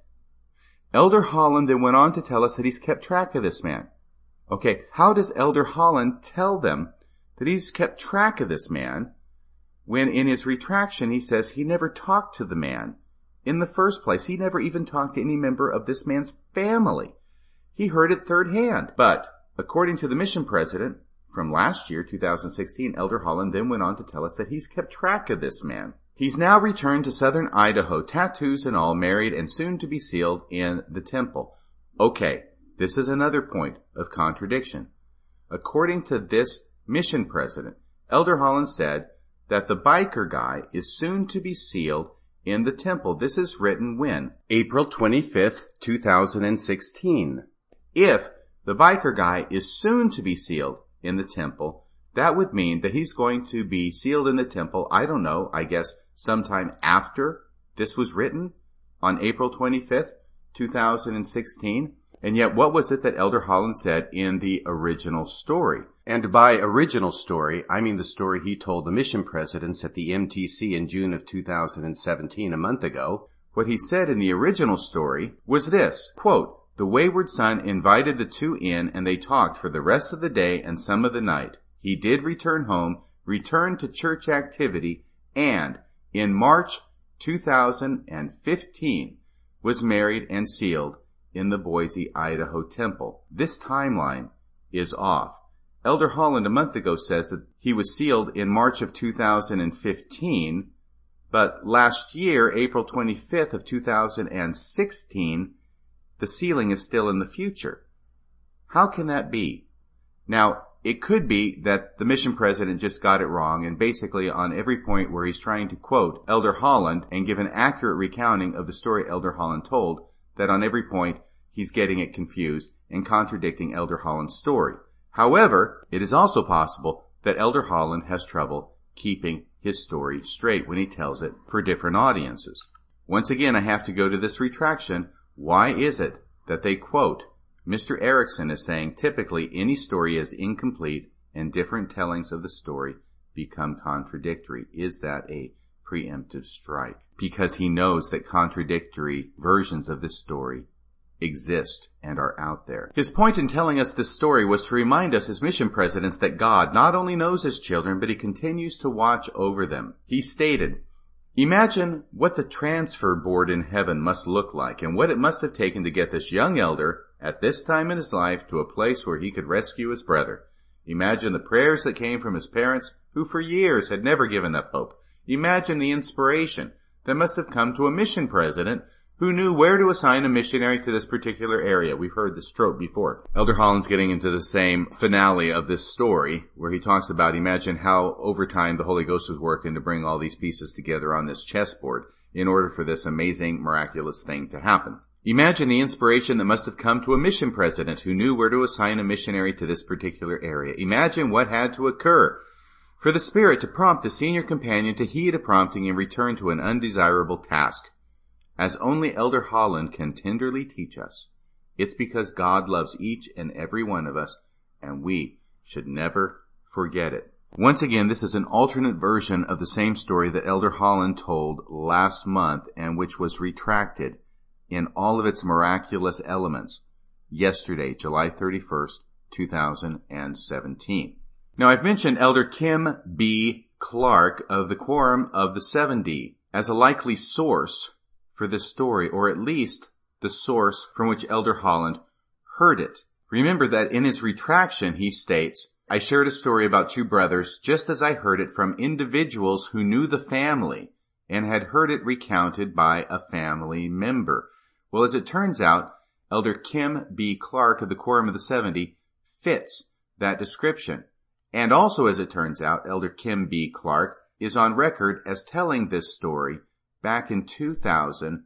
Elder Holland then went on to tell us that he's kept track of this man. Okay, how does Elder Holland tell them that he's kept track of this man when in his retraction he says he never talked to the man in the first place? He never even talked to any member of this man's family. He heard it third hand. But according to the mission president, from last year, two thousand sixteen, Elder Holland then went on to tell us that he's kept track of this man. He's now returned to southern Idaho, tattoos and all, married and soon to be sealed in the temple. Okay, this is another point of contradiction. According to this mission president, Elder Holland said that the biker guy is soon to be sealed in the temple. This is written when? April twenty-fifth, two thousand sixteen. If the biker guy is soon to be sealed in the temple, that would mean that he's going to be sealed in the temple, I don't know, I guess sometime after this was written on April twenty-fifth, two thousand sixteen. And yet what was it that Elder Holland said in the original story? And by original story, I mean the story he told the mission presidents at the M T C in June of two thousand seventeen, a month ago. What he said in the original story was this, quote, "The wayward son invited the two in, and they talked for the rest of the day and some of the night. He did return home, returned to church activity, and in March two thousand fifteen was married and sealed in the Boise, Idaho temple." This timeline is off. Elder Holland a month ago says that he was sealed in March of two thousand fifteen, but last year, April twenty-fifth of two thousand sixteen, the sealing is still in the future. How can that be? Now, it could be that the mission president just got it wrong, and basically on every point where he's trying to quote Elder Holland and give an accurate recounting of the story Elder Holland told, that on every point he's getting it confused and contradicting Elder Holland's story. However, it is also possible that Elder Holland has trouble keeping his story straight when he tells it for different audiences. Once again, I have to go to this retraction. Why is it that they quote Mister Erickson as saying typically any story is incomplete and different tellings of the story become contradictory? Is that a preemptive strike? Because he knows that contradictory versions of this story exist and are out there. His point in telling us this story was to remind us as mission presidents that God not only knows his children, but he continues to watch over them. He stated, "Imagine what the transfer board in heaven must look like and what it must have taken to get this young elder at this time in his life to a place where he could rescue his brother. Imagine the prayers that came from his parents who for years had never given up hope. Imagine the inspiration that must have come to a mission president who knew where to assign a missionary to this particular area. We've heard this trope before. Elder Holland's getting into the same finale of this story where he talks about, imagine how over time the Holy Ghost was working to bring all these pieces together on this chessboard in order for this amazing, miraculous thing to happen. Imagine the inspiration that must have come to a mission president who knew where to assign a missionary to this particular area. Imagine what had to occur for the Spirit to prompt the senior companion to heed a prompting and return to an undesirable task. As only Elder Holland can tenderly teach us, it's because God loves each and every one of us, and we should never forget it. Once again, this is an alternate version of the same story that Elder Holland told last month and which was retracted in all of its miraculous elements yesterday, July thirty-first, two thousand seventeen. Now, I've mentioned Elder Kim B. Clark of the Quorum of the seventy as a likely source for this story, or at least the source from which Elder Holland heard it. Remember that in his retraction, he states, I shared a story about two brothers just as I heard it from individuals who knew the family and had heard it recounted by a family member. Well, as it turns out, Elder Kim B. Clark of the Quorum of the seventy fits that description. And also, as it turns out, Elder Kim B. Clark is on record as telling this story back in two thousand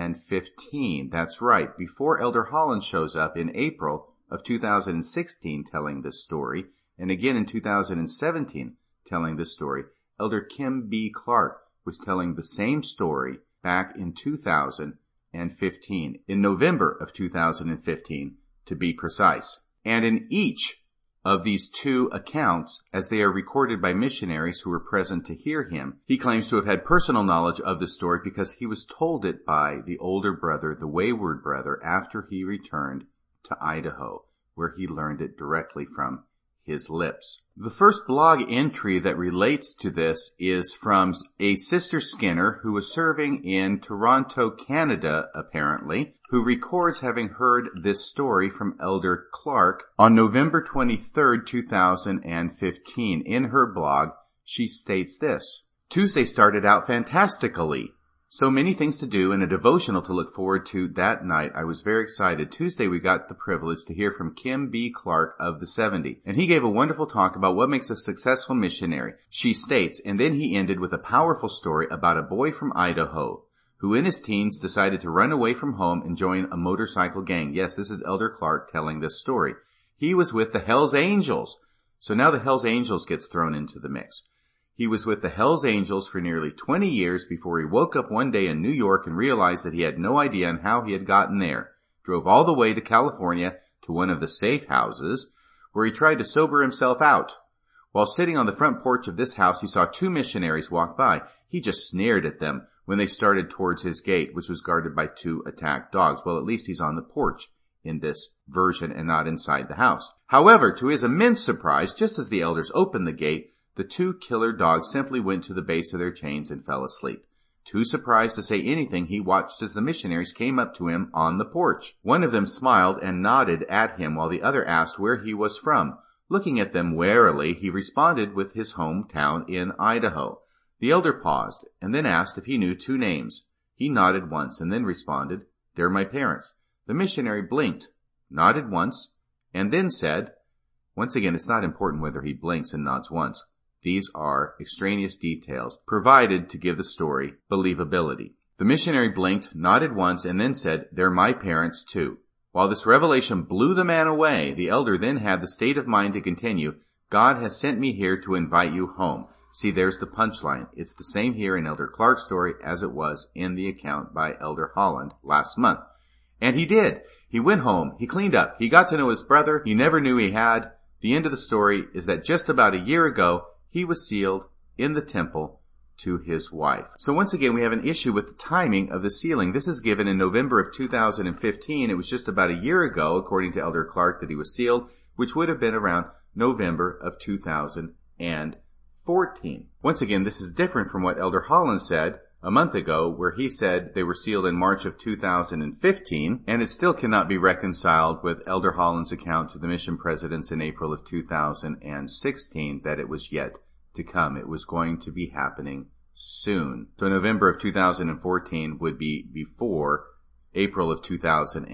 fifteen. That's right, before Elder Holland shows up in April of two thousand sixteen telling this story, and again in two thousand seventeen telling this story, Elder Kim B. Clark was telling the same story back in two thousand fifteen, in November of two thousand fifteen to be precise. And in each of these two accounts, as they are recorded by missionaries who were present to hear him, he claims to have had personal knowledge of the story because he was told it by the older brother, the wayward brother, after he returned to Idaho, where he learned it directly from his lips. The first blog entry that relates to this is from a Sister Skinner who was serving in Toronto, Canada, apparently, who records having heard this story from Elder Clark on November twenty-third, two thousand fifteen. In her blog, she states this: Tuesday started out fantastically. So many things to do and a devotional to look forward to that night. I was very excited. Tuesday we got the privilege to hear from Kim B. Clark of the seventy, and he gave a wonderful talk about what makes a successful missionary. She states, and then he ended with a powerful story about a boy from Idaho who in his teens decided to run away from home and join a motorcycle gang. Yes, this is Elder Clark telling this story. He was with the Hells Angels. So now the Hells Angels gets thrown into the mix. He was with the Hells Angels for nearly twenty years before he woke up one day in New York and realized that he had no idea on how he had gotten there. Drove all the way to California to one of the safe houses where he tried to sober himself out. While sitting on the front porch of this house, he saw two missionaries walk by. He just sneered at them when they started towards his gate, which was guarded by two attacked dogs. Well, at least he's on the porch in this version and not inside the house. However, to his immense surprise, just as the elders opened the gate, the two killer dogs simply went to the base of their chains and fell asleep. Too surprised to say anything, he watched as the missionaries came up to him on the porch. One of them smiled and nodded at him while the other asked where he was from. Looking at them warily, he responded with his hometown in Idaho. The elder paused and then asked if he knew two names. He nodded once and then responded, "They're my parents." The missionary blinked, nodded once, and then said, once again, it's not important whether he blinks and nods once. These are extraneous details provided to give the story believability. The missionary blinked, nodded once, and then said, "They're my parents too." While this revelation blew the man away, the elder then had the state of mind to continue, "God has sent me here to invite you home." See, there's the punchline. It's the same here in Elder Clark's story as it was in the account by Elder Holland last month. And he did. He went home. He cleaned up. He got to know his brother he never knew he had. The end of the story is that just about a year ago, he was sealed in the temple to his wife. So once again, we have an issue with the timing of the sealing. This is given in November of two thousand fifteen. It was just about a year ago, according to Elder Clark, that he was sealed, which would have been around November of two thousand fourteen. Once again, this is different from what Elder Holland said a month ago, where he said they were sealed in March of two thousand fifteen, and it still cannot be reconciled with Elder Holland's account to the mission presidents in April of two thousand sixteen that it was yet to come. It was going to be happening soon. So November of two thousand fourteen would be before April of two thousand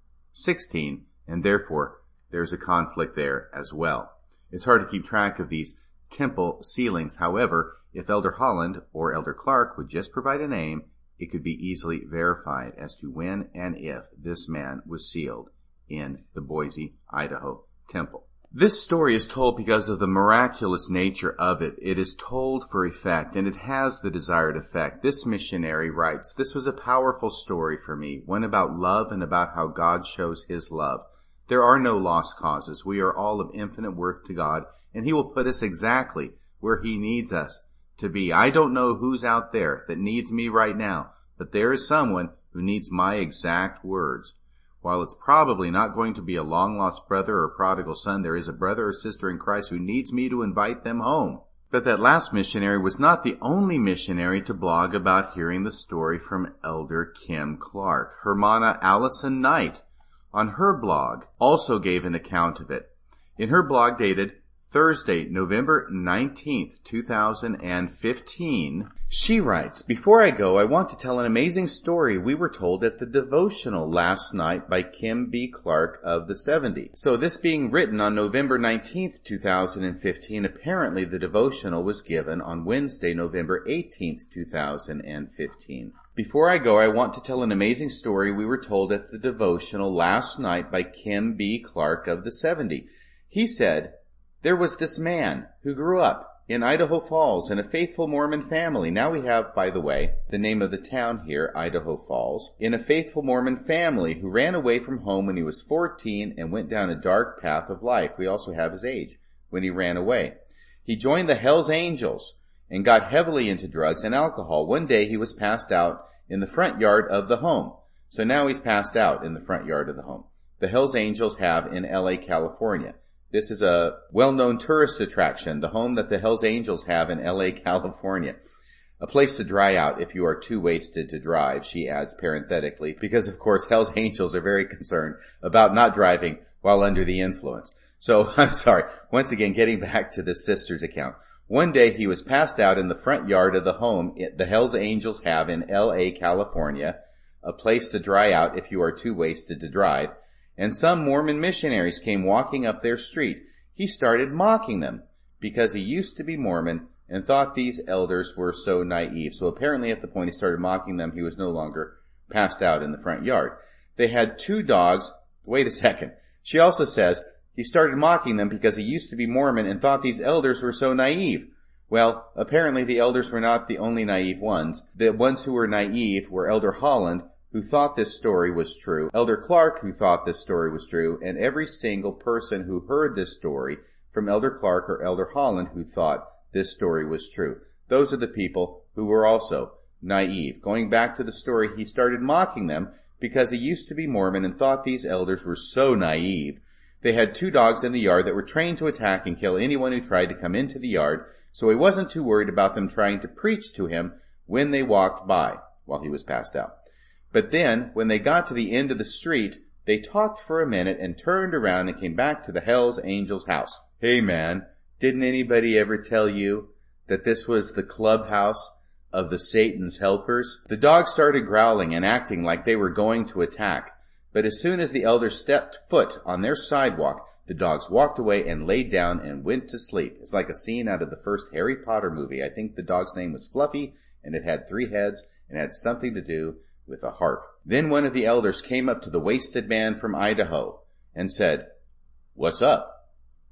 sixteen, and therefore there's a conflict there as well. It's hard to keep track of these temple sealings. However, if Elder Holland or Elder Clark would just provide a name, it could be easily verified as to when and if this man was sealed in the Boise, Idaho temple. This story is told because of the miraculous nature of it. It is told for effect, and it has the desired effect. This missionary writes, "This was a powerful story for me, one about love and about how God shows his love. There are no lost causes. We are all of infinite worth to God, and he will put us exactly where he needs us to be. I don't know who's out there that needs me right now, but there is someone who needs my exact words. While it's probably not going to be a long-lost brother or prodigal son, there is a brother or sister in Christ who needs me to invite them home." But that last missionary was not the only missionary to blog about hearing the story from Elder Kim Clark. Hermana Allison Knight, on her blog, also gave an account of it. In her blog dated Thursday, November nineteenth, two thousand fifteen, she writes, "Before I go, I want to tell an amazing story we were told at the devotional last night by Kim B. Clark of the seventy. So this being written on November nineteenth, two thousand fifteen, apparently the devotional was given on Wednesday, November eighteenth, two thousand fifteen. Before I go, I want to tell an amazing story we were told at the devotional last night by Kim B. Clark of the seventy. He said, there was this man who grew up in Idaho Falls in a faithful Mormon family. Now we have, by the way, the name of the town here, Idaho Falls, in a faithful Mormon family who ran away from home when he was fourteen and went down a dark path of life. We also have his age when he ran away. He joined the Hells Angels and got heavily into drugs and alcohol. One day he was passed out in the front yard of the home. So now he's passed out in the front yard of the home. The Hells Angels have in L A, California. This is a well-known tourist attraction, the home that the Hells Angels have in L A, California. A place to dry out if you are too wasted to drive, she adds parenthetically, because of course Hells Angels are very concerned about not driving while under the influence. So, I'm sorry, once again, getting back to the sister's account. One day he was passed out in the front yard of the home the Hells Angels have in L A, California, a place to dry out if you are too wasted to drive. And some Mormon missionaries came walking up their street. He started mocking them because he used to be Mormon and thought these elders were so naive. So apparently at the point he started mocking them, he was no longer passed out in the front yard. They had two dogs. Wait a second. She also says he started mocking them because he used to be Mormon and thought these elders were so naive. Well, apparently the elders were not the only naive ones. The ones who were naive were Elder Holland, who thought this story was true, Elder Clark, who thought this story was true, and every single person who heard this story from Elder Clark or Elder Holland who thought this story was true. Those are the people who were also naive. Going back to the story, he started mocking them because he used to be Mormon and thought these elders were so naive. They had two dogs in the yard that were trained to attack and kill anyone who tried to come into the yard, so he wasn't too worried about them trying to preach to him when they walked by while he was passed out. But then, when they got to the end of the street, they talked for a minute and turned around and came back to the Hells Angels house. Hey man, didn't anybody ever tell you that this was the clubhouse of the Satan's helpers? The dogs started growling and acting like they were going to attack. But as soon as the elders stepped foot on their sidewalk, the dogs walked away and laid down and went to sleep. It's like a scene out of the first Harry Potter movie. I think the dog's name was Fluffy, and it had three heads, and had something to do with a harp. Then one of the elders came up to the wasted man from Idaho and said, "What's up?"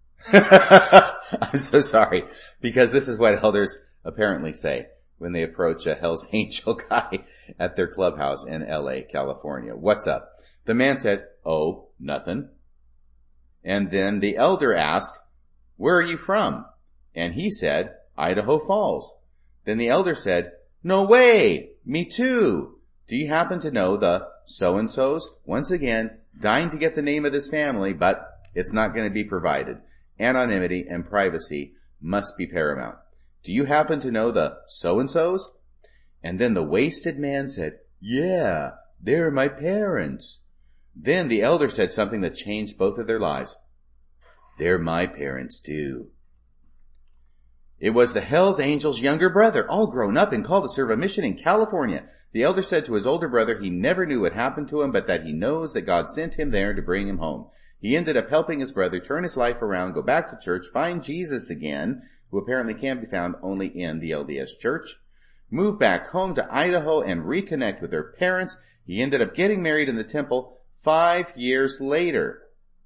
I'm so sorry, because this is what elders apparently say when they approach a Hells Angel guy at their clubhouse in L A, California. "What's up?" The man said, "Oh, nothing." And then the elder asked, "Where are you from?" And he said, "Idaho Falls." Then the elder said, "No way! Me too! Do you happen to know the so-and-sos?" Once again, dying to get the name of this family, but it's not going to be provided. Anonymity and privacy must be paramount. "Do you happen to know the so-and-sos?" And then the wasted man said, "Yeah, they're my parents." Then the elder said something that changed both of their lives. "They're my parents too." It was the Hells Angels' younger brother, all grown up and called to serve a mission in California. The elder said to his older brother he never knew what happened to him, but that he knows that God sent him there to bring him home. He ended up helping his brother turn his life around, go back to church, find Jesus again, who apparently can be found only in the L D S church, move back home to Idaho and reconnect with their parents. He ended up getting married in the temple five years later.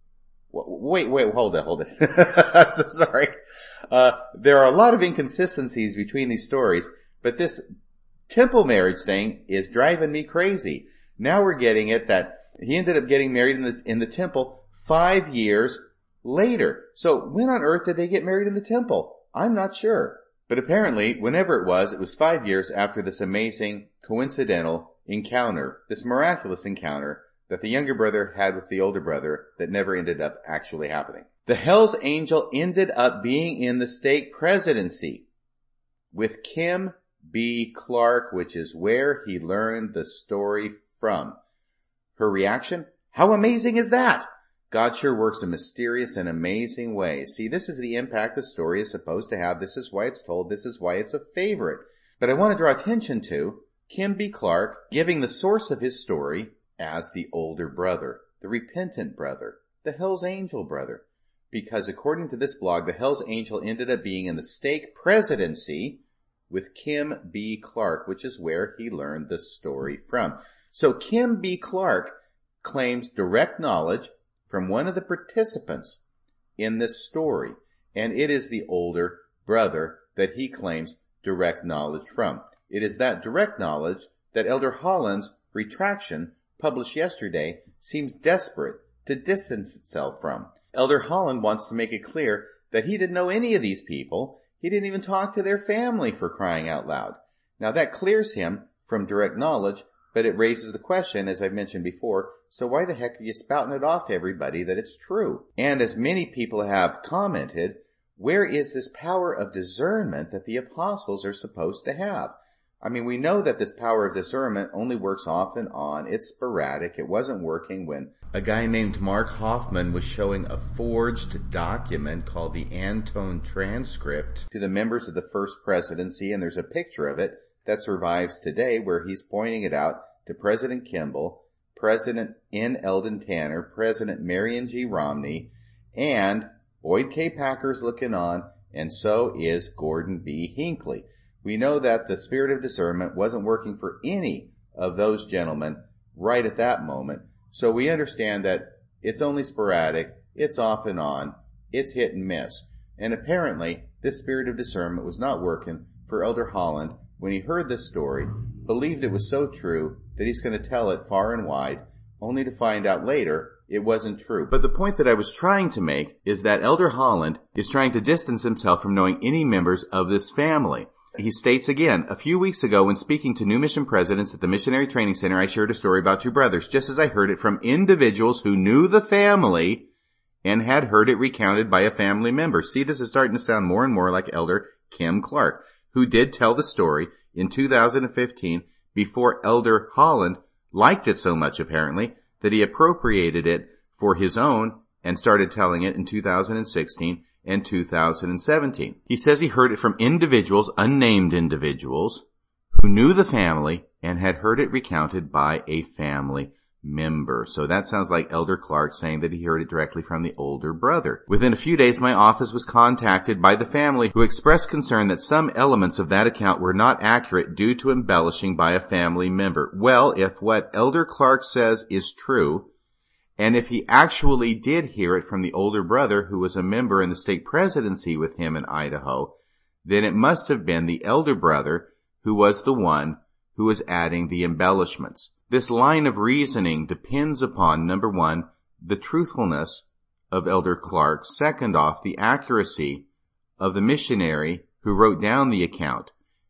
Wait, wait, hold it, hold it. I'm so sorry. Uh, there are a lot of inconsistencies between these stories, but this temple marriage thing is driving me crazy. Now we're getting it that he ended up getting married in the, in the temple five years later. So when on earth did they get married in the temple? I'm not sure. But apparently, whenever it was, it was five years after this amazing, coincidental encounter, this miraculous encounter that the younger brother had with the older brother that never ended up actually happening. The Hells Angel ended up being in the state presidency with Kim B. Clark, which is where he learned the story from. Her reaction? How amazing is that? God sure works in mysterious and amazing ways. See, this is the impact the story is supposed to have. This is why it's told. This is why it's a favorite. But I want to draw attention to Kim B. Clark giving the source of his story as the older brother, the repentant brother, the Hells Angel brother. Because according to this blog, the Hells Angel ended up being in the stake presidency with Kim B. Clark, which is where he learned the story from. So Kim B. Clark claims direct knowledge from one of the participants in this story, and it is the older brother that he claims direct knowledge from. It is that direct knowledge that Elder Holland's retraction, published yesterday, seems desperate to distance itself from. Elder Holland wants to make it clear that he didn't know any of these people. He didn't even talk to their family, for crying out loud. Now that clears him from direct knowledge, but it raises the question, as I've mentioned before, so why the heck are you spouting it off to everybody that it's true? And as many people have commented, where is this power of discernment that the apostles are supposed to have? I mean, we know that this power of discernment only works off and on. It's sporadic. It wasn't working when a guy named Mark Hoffman was showing a forged document called the Antone Transcript to the members of the First Presidency, and there's a picture of it that survives today where he's pointing it out to President Kimball, President N. Eldon Tanner, President Marion G. Romney, and Boyd K. Packer's looking on, and so is Gordon B. Hinckley. We know that the spirit of discernment wasn't working for any of those gentlemen right at that moment. So we understand that it's only sporadic, it's off and on, it's hit and miss. And apparently, this spirit of discernment was not working for Elder Holland when he heard this story, believed it was so true that he's going to tell it far and wide, only to find out later it wasn't true. But the point that I was trying to make is that Elder Holland is trying to distance himself from knowing any members of this family. He states again, a few weeks ago when speaking to new mission presidents at the Missionary Training Center, I shared a story about two brothers, just as I heard it from individuals who knew the family and had heard it recounted by a family member. See, this is starting to sound more and more like Elder Kim Clark, who did tell the story in two thousand fifteen before Elder Holland liked it so much, apparently, that he appropriated it for his own and started telling it in two thousand sixteen and two thousand seventeen. He says he heard it from individuals, unnamed individuals, who knew the family and had heard it recounted by a family member. So that sounds like Elder Clark saying that he heard it directly from the older brother. Within a few days, my office was contacted by the family who expressed concern that some elements of that account were not accurate due to embellishing by a family member. Well, if what Elder Clark says is true, and if he actually did hear it from the older brother who was a member in the state presidency with him in Idaho, then it must have been the elder brother who was the one who was adding the embellishments. This line of reasoning depends upon, number one, the truthfulness of Elder Clark, second off, the accuracy of the missionary who wrote down the account,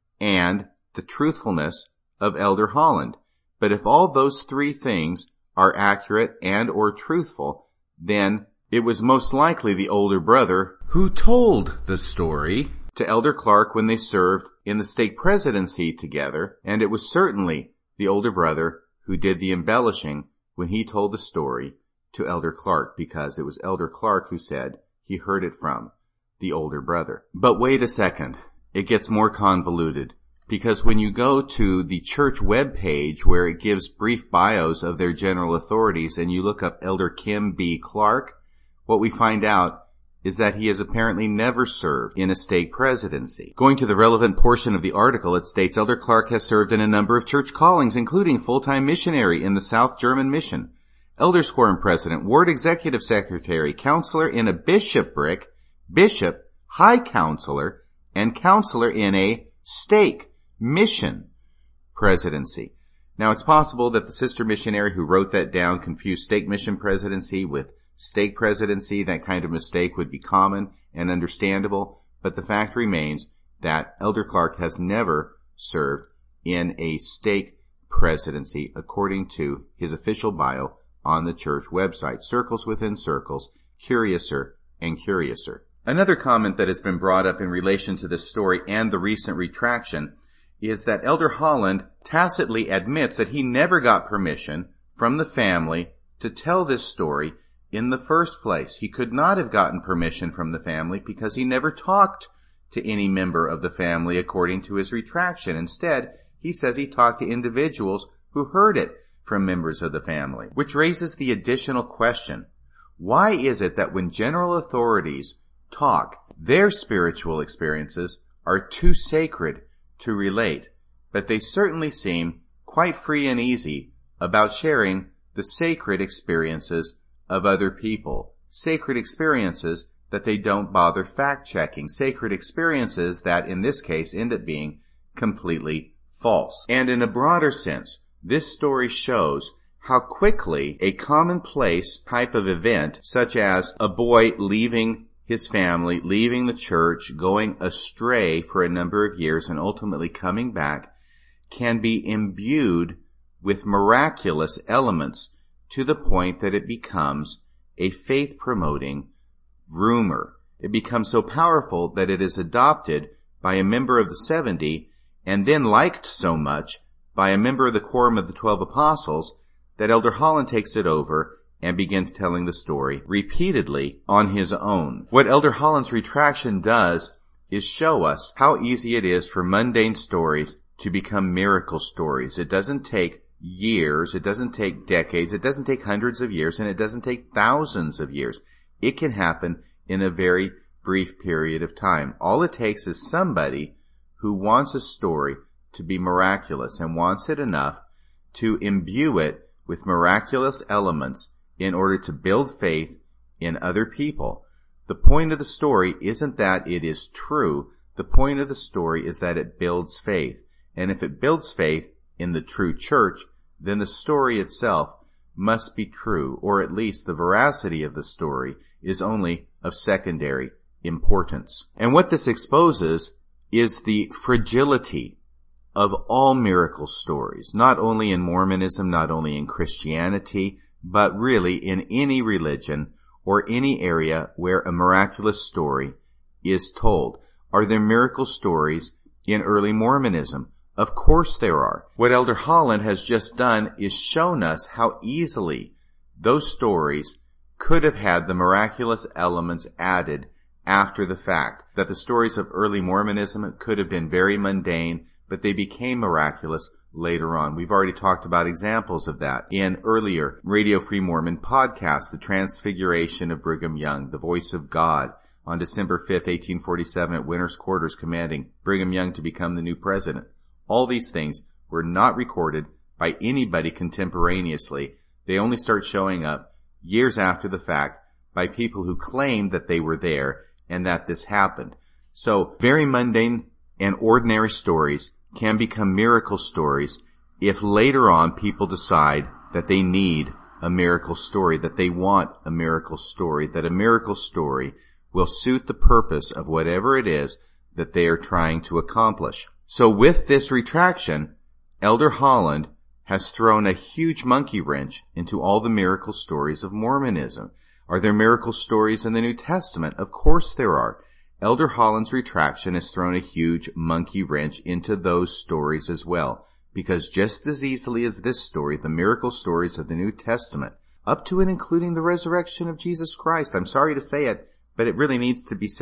and the truthfulness of Elder Holland. But if all those three things are accurate and or truthful, then it was most likely the older brother who told the story to Elder Clark when they served in the state presidency together, and it was certainly the older brother who did the embellishing when he told the story to Elder Clark, because it was Elder Clark who said he heard it from the older brother. But wait a second. It gets more convoluted. Because when you go to the church webpage where it gives brief bios of their general authorities and you look up Elder Kim B. Clark, what we find out is that he has apparently never served in a stake presidency. Going to the relevant portion of the article, it states Elder Clark has served in a number of church callings, including full-time missionary in the South German Mission, Elders Quorum President, Ward Executive Secretary, Counselor in a bishopric, Bishop, High Counselor, and Counselor in a stake mission presidency. Now, it's possible that the sister missionary who wrote that down confused stake mission presidency with stake presidency. That kind of mistake would be common and understandable, but the fact remains that Elder Clark has never served in a stake presidency according to his official bio on the church website. Circles within circles, curiouser and curiouser. Another comment that has been brought up in relation to this story and the recent retraction is that Elder Holland tacitly admits that he never got permission from the family to tell this story in the first place. He could not have gotten permission from the family because he never talked to any member of the family according to his retraction. Instead, he says he talked to individuals who heard it from members of the family, which raises the additional question, why is it that when general authorities talk, their spiritual experiences are too sacred to relate, but they certainly seem quite free and easy about sharing the sacred experiences of other people, sacred experiences that they don't bother fact-checking, sacred experiences that in this case end up being completely false. And in a broader sense, this story shows how quickly a commonplace type of event, such as a boy leaving his family, leaving the church, going astray for a number of years, and ultimately coming back, can be imbued with miraculous elements to the point that it becomes a faith-promoting rumor. It becomes so powerful that it is adopted by a member of the seventy and then liked so much by a member of the Quorum of the Twelve Apostles that Elder Holland takes it over and begins telling the story repeatedly on his own. What Elder Holland's retraction does is show us how easy it is for mundane stories to become miracle stories. It doesn't take years, it doesn't take decades, it doesn't take hundreds of years, and it doesn't take thousands of years. It can happen in a very brief period of time. All it takes is somebody who wants a story to be miraculous and wants it enough to imbue it with miraculous elements in order to build faith in other people. The point of the story isn't that it is true. The point of the story is that it builds faith. And if it builds faith in the true church, then the story itself must be true, or at least the veracity of the story is only of secondary importance. And what this exposes is the fragility of all miracle stories, not only in Mormonism, not only in Christianity, but really in any religion or any area where a miraculous story is told. Are there miracle stories in early Mormonism? Of course there are. What Elder Holland has just done is shown us how easily those stories could have had the miraculous elements added after the fact. That the stories of early Mormonism could have been very mundane, but they became miraculous later on. We've already talked about examples of that in earlier Radio Free Mormon podcasts, the Transfiguration of Brigham Young, the Voice of God on December fifth, eighteen forty-seven at Winter's Quarters commanding Brigham Young to become the new president. All these things were not recorded by anybody contemporaneously. They only start showing up years after the fact by people who claimed that they were there and that this happened. So very mundane and ordinary stories can become miracle stories if later on people decide that they need a miracle story, that they want a miracle story, that a miracle story will suit the purpose of whatever it is that they are trying to accomplish. So with this retraction, Elder Holland has thrown a huge monkey wrench into all the miracle stories of Mormonism. Are there miracle stories in the New Testament? Of course there are. Elder Holland's retraction has thrown a huge monkey wrench into those stories as well, because just as easily as this story, the miracle stories of the New Testament, up to and including the resurrection of Jesus Christ, I'm sorry to say it, but it really needs to be said,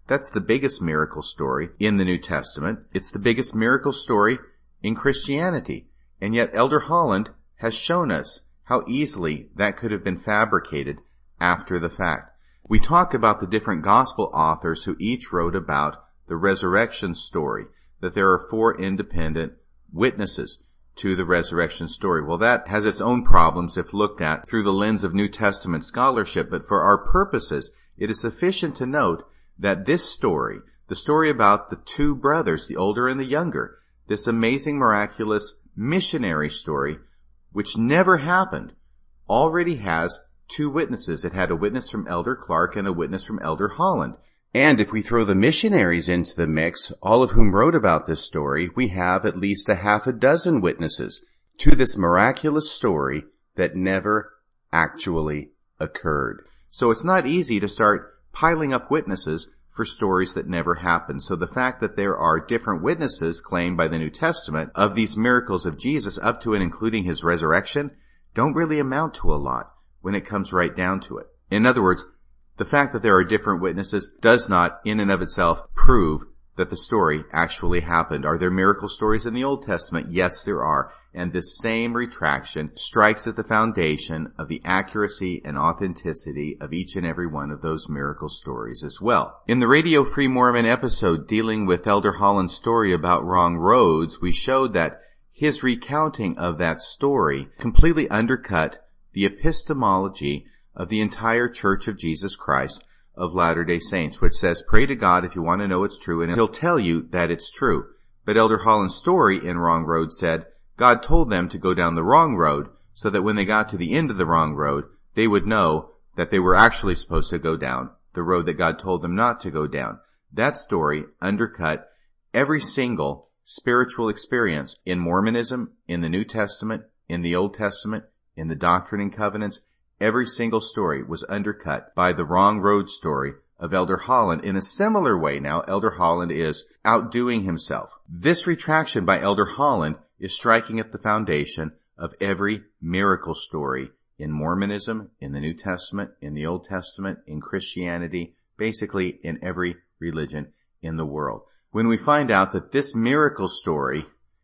That's the biggest miracle story in the New Testament. It's the biggest miracle story in Christianity. And yet Elder Holland has shown us how easily that could have been fabricated after the fact. We talk about the different gospel authors who each wrote about the resurrection story, that there are four independent witnesses to the resurrection story. Well, that has its own problems if looked at through the lens of New Testament scholarship, but for our purposes, it is sufficient to note that this story, the story about the two brothers, the older and the younger, this amazing, miraculous missionary story, which never happened, already has two witnesses. It had a witness from Elder Clark and a witness from Elder Holland. And if we throw the missionaries into the mix, all of whom wrote about this story, we have at least a half a dozen witnesses to this miraculous story that never actually occurred. So it's not easy to start piling up witnesses for stories that never happened. So the fact that there are different witnesses claimed by the New Testament of these miracles of Jesus up to and including his resurrection don't really amount to a lot when it comes right down to it. In other words, the fact that there are different witnesses does not in and of itself prove that the story actually happened. Are there miracle stories in the Old Testament? Yes, there are. And this same retraction strikes at the foundation of the accuracy and authenticity of each and every one of those miracle stories as well. In the Radio Free Mormon episode dealing with Elder Holland's story about wrong roads, we showed that his recounting of that story completely undercut the epistemology of the entire Church of Jesus Christ of Latter-day Saints, which says, pray to God if you want to know it's true, and he'll tell you that it's true. But Elder Holland's story in Wrong Road said, God told them to go down the wrong road so that when they got to the end of the wrong road, they would know that they were actually supposed to go down the road that God told them not to go down. That story undercut every single spiritual experience in Mormonism, in the New Testament, in the Old Testament, in the Doctrine and Covenants. Every single story was undercut by the wrong road story of Elder Holland. In a similar way now, Elder Holland is outdoing himself. This retraction by Elder Holland is striking at the foundation of every miracle story in Mormonism, in the New Testament, in the Old Testament, in Christianity, basically in every religion in the world. When we find out that this miracle story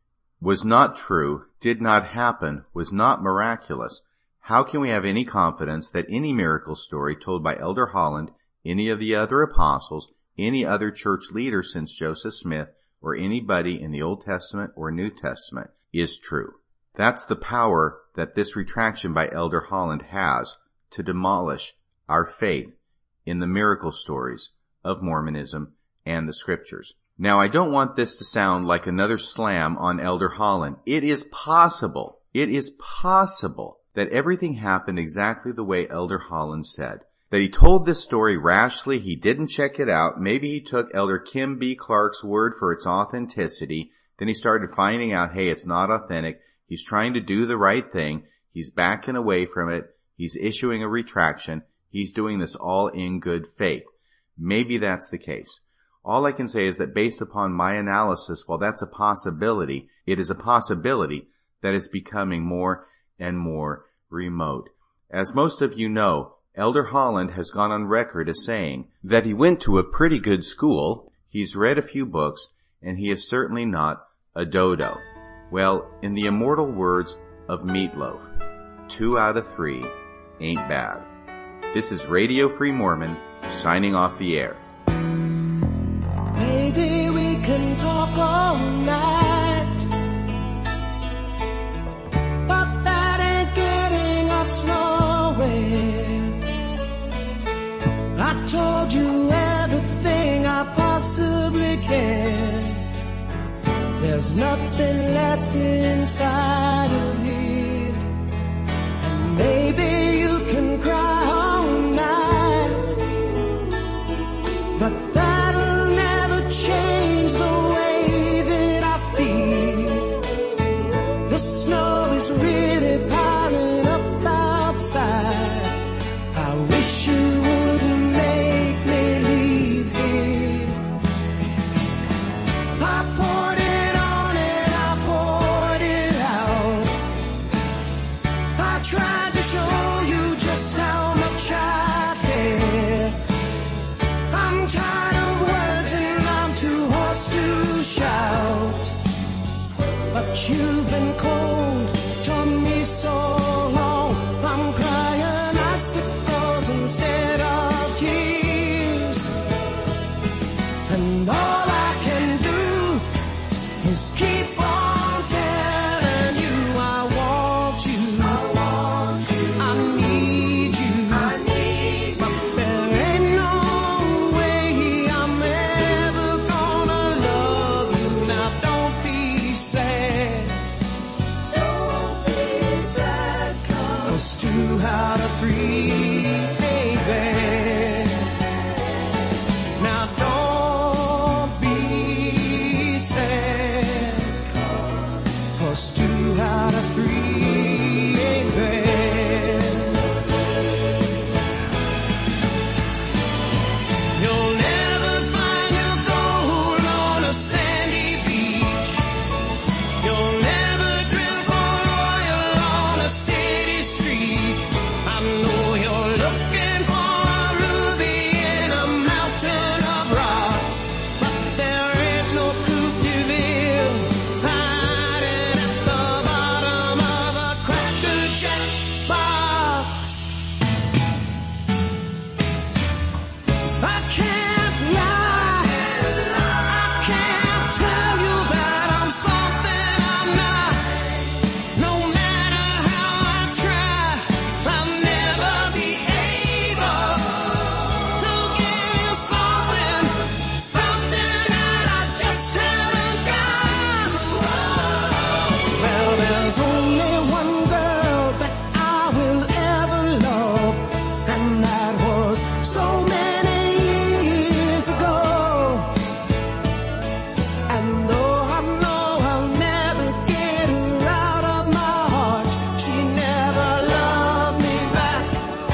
was not true, did not happen, was not miraculous, how can we have any confidence that any miracle story told by Elder Holland, any of the other apostles, any other church leader since Joseph Smith, or anybody in the Old Testament or New Testament is true? That's the power that this retraction by Elder Holland has to demolish our faith in the miracle stories of Mormonism and the Scriptures. Now, I don't want this to sound like another slam on Elder Holland. It is possible, it is possible that everything happened exactly the way Elder Holland said. That he told this story rashly, he didn't check it out, maybe he took Elder Kim B. Clark's word for its authenticity, then he started finding out, hey, it's not authentic, he's trying to do the right thing, he's backing away from it, he's issuing a retraction, he's doing this all in good faith. Maybe that's the case. All I can say is that based upon my analysis, while that's a possibility, it is a possibility that is becoming more and more remote. As most of you know, Elder Holland has gone on record as saying that he went to a pretty good school, he's read a few books, and he is certainly not a dodo. Well, in the immortal words of Meatloaf, two out of three ain't bad. This is Radio Free Mormon, signing off the air. Maybe we can talk all night. I told you everything I possibly can. There's nothing left inside of here. And maybe you can cry all night, but that'll never change the way that I feel. The snow is really piling up outside. I wish you wouldn't make me leave here. I poured it on and I poured it out. And all I can do is keep on telling you I want you. I want you. I need you. I need you. But there ain't no way I'm ever gonna love you. Now don't be sad. Don't be sad, 'cause two out of three, baby. Now don't be sad, 'cause two out of three ain't bad. You'll never find your gold on a sandy beach. You'll never drill for oil on a city street. I know you're looking for a ruby in a mountain of rocks, but there ain't no Coupe de Ville hiding at the bottom of a Cracker Jack box. I can't lie, I can't tell you that I'm something I'm not. No matter how I try, I'll never be able to give you something, something that I just haven't got. Well, there's only one girl that I will ever love, and that was so many years ago. And though I know I'll never get her out of my heart, she never loved me back.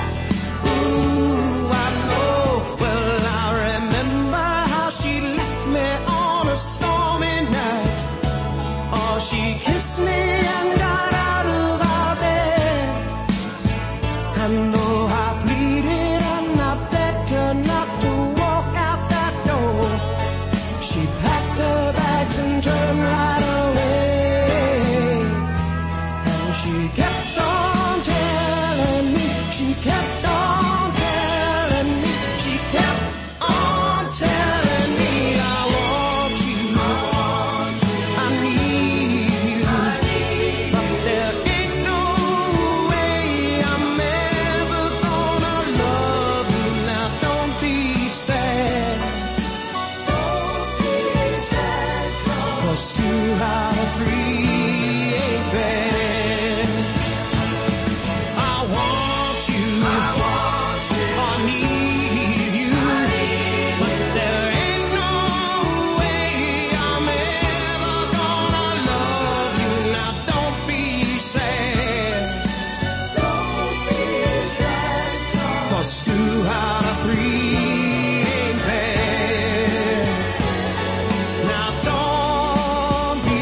Ooh, I know. Well, I remember how she left me on a stormy night. Oh, she kissed me and got out of our bed. And though I pleaded and I begged her not to walk out that door, she packed her bags and turned right away. And she kept on telling me, she kept on telling me, she kept on telling me I want you, I want you, I need you, I need you. But there ain't no way I'm ever gonna love you. Now don't be sad, don't be sad, 'cause two out of three ain't bad. I want you, I want you, I need you, I need you. But there ain't no way I'm ever gonna love you. Now don't be sad, don't be sad, 'cause two out of three ain't bad. Now don't be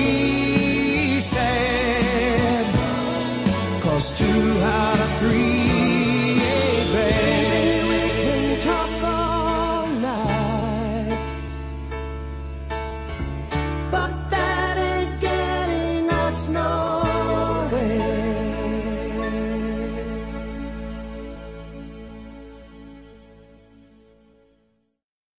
sad, 'cause two out of three ain't bad. We can talk all night, but that ain't getting us no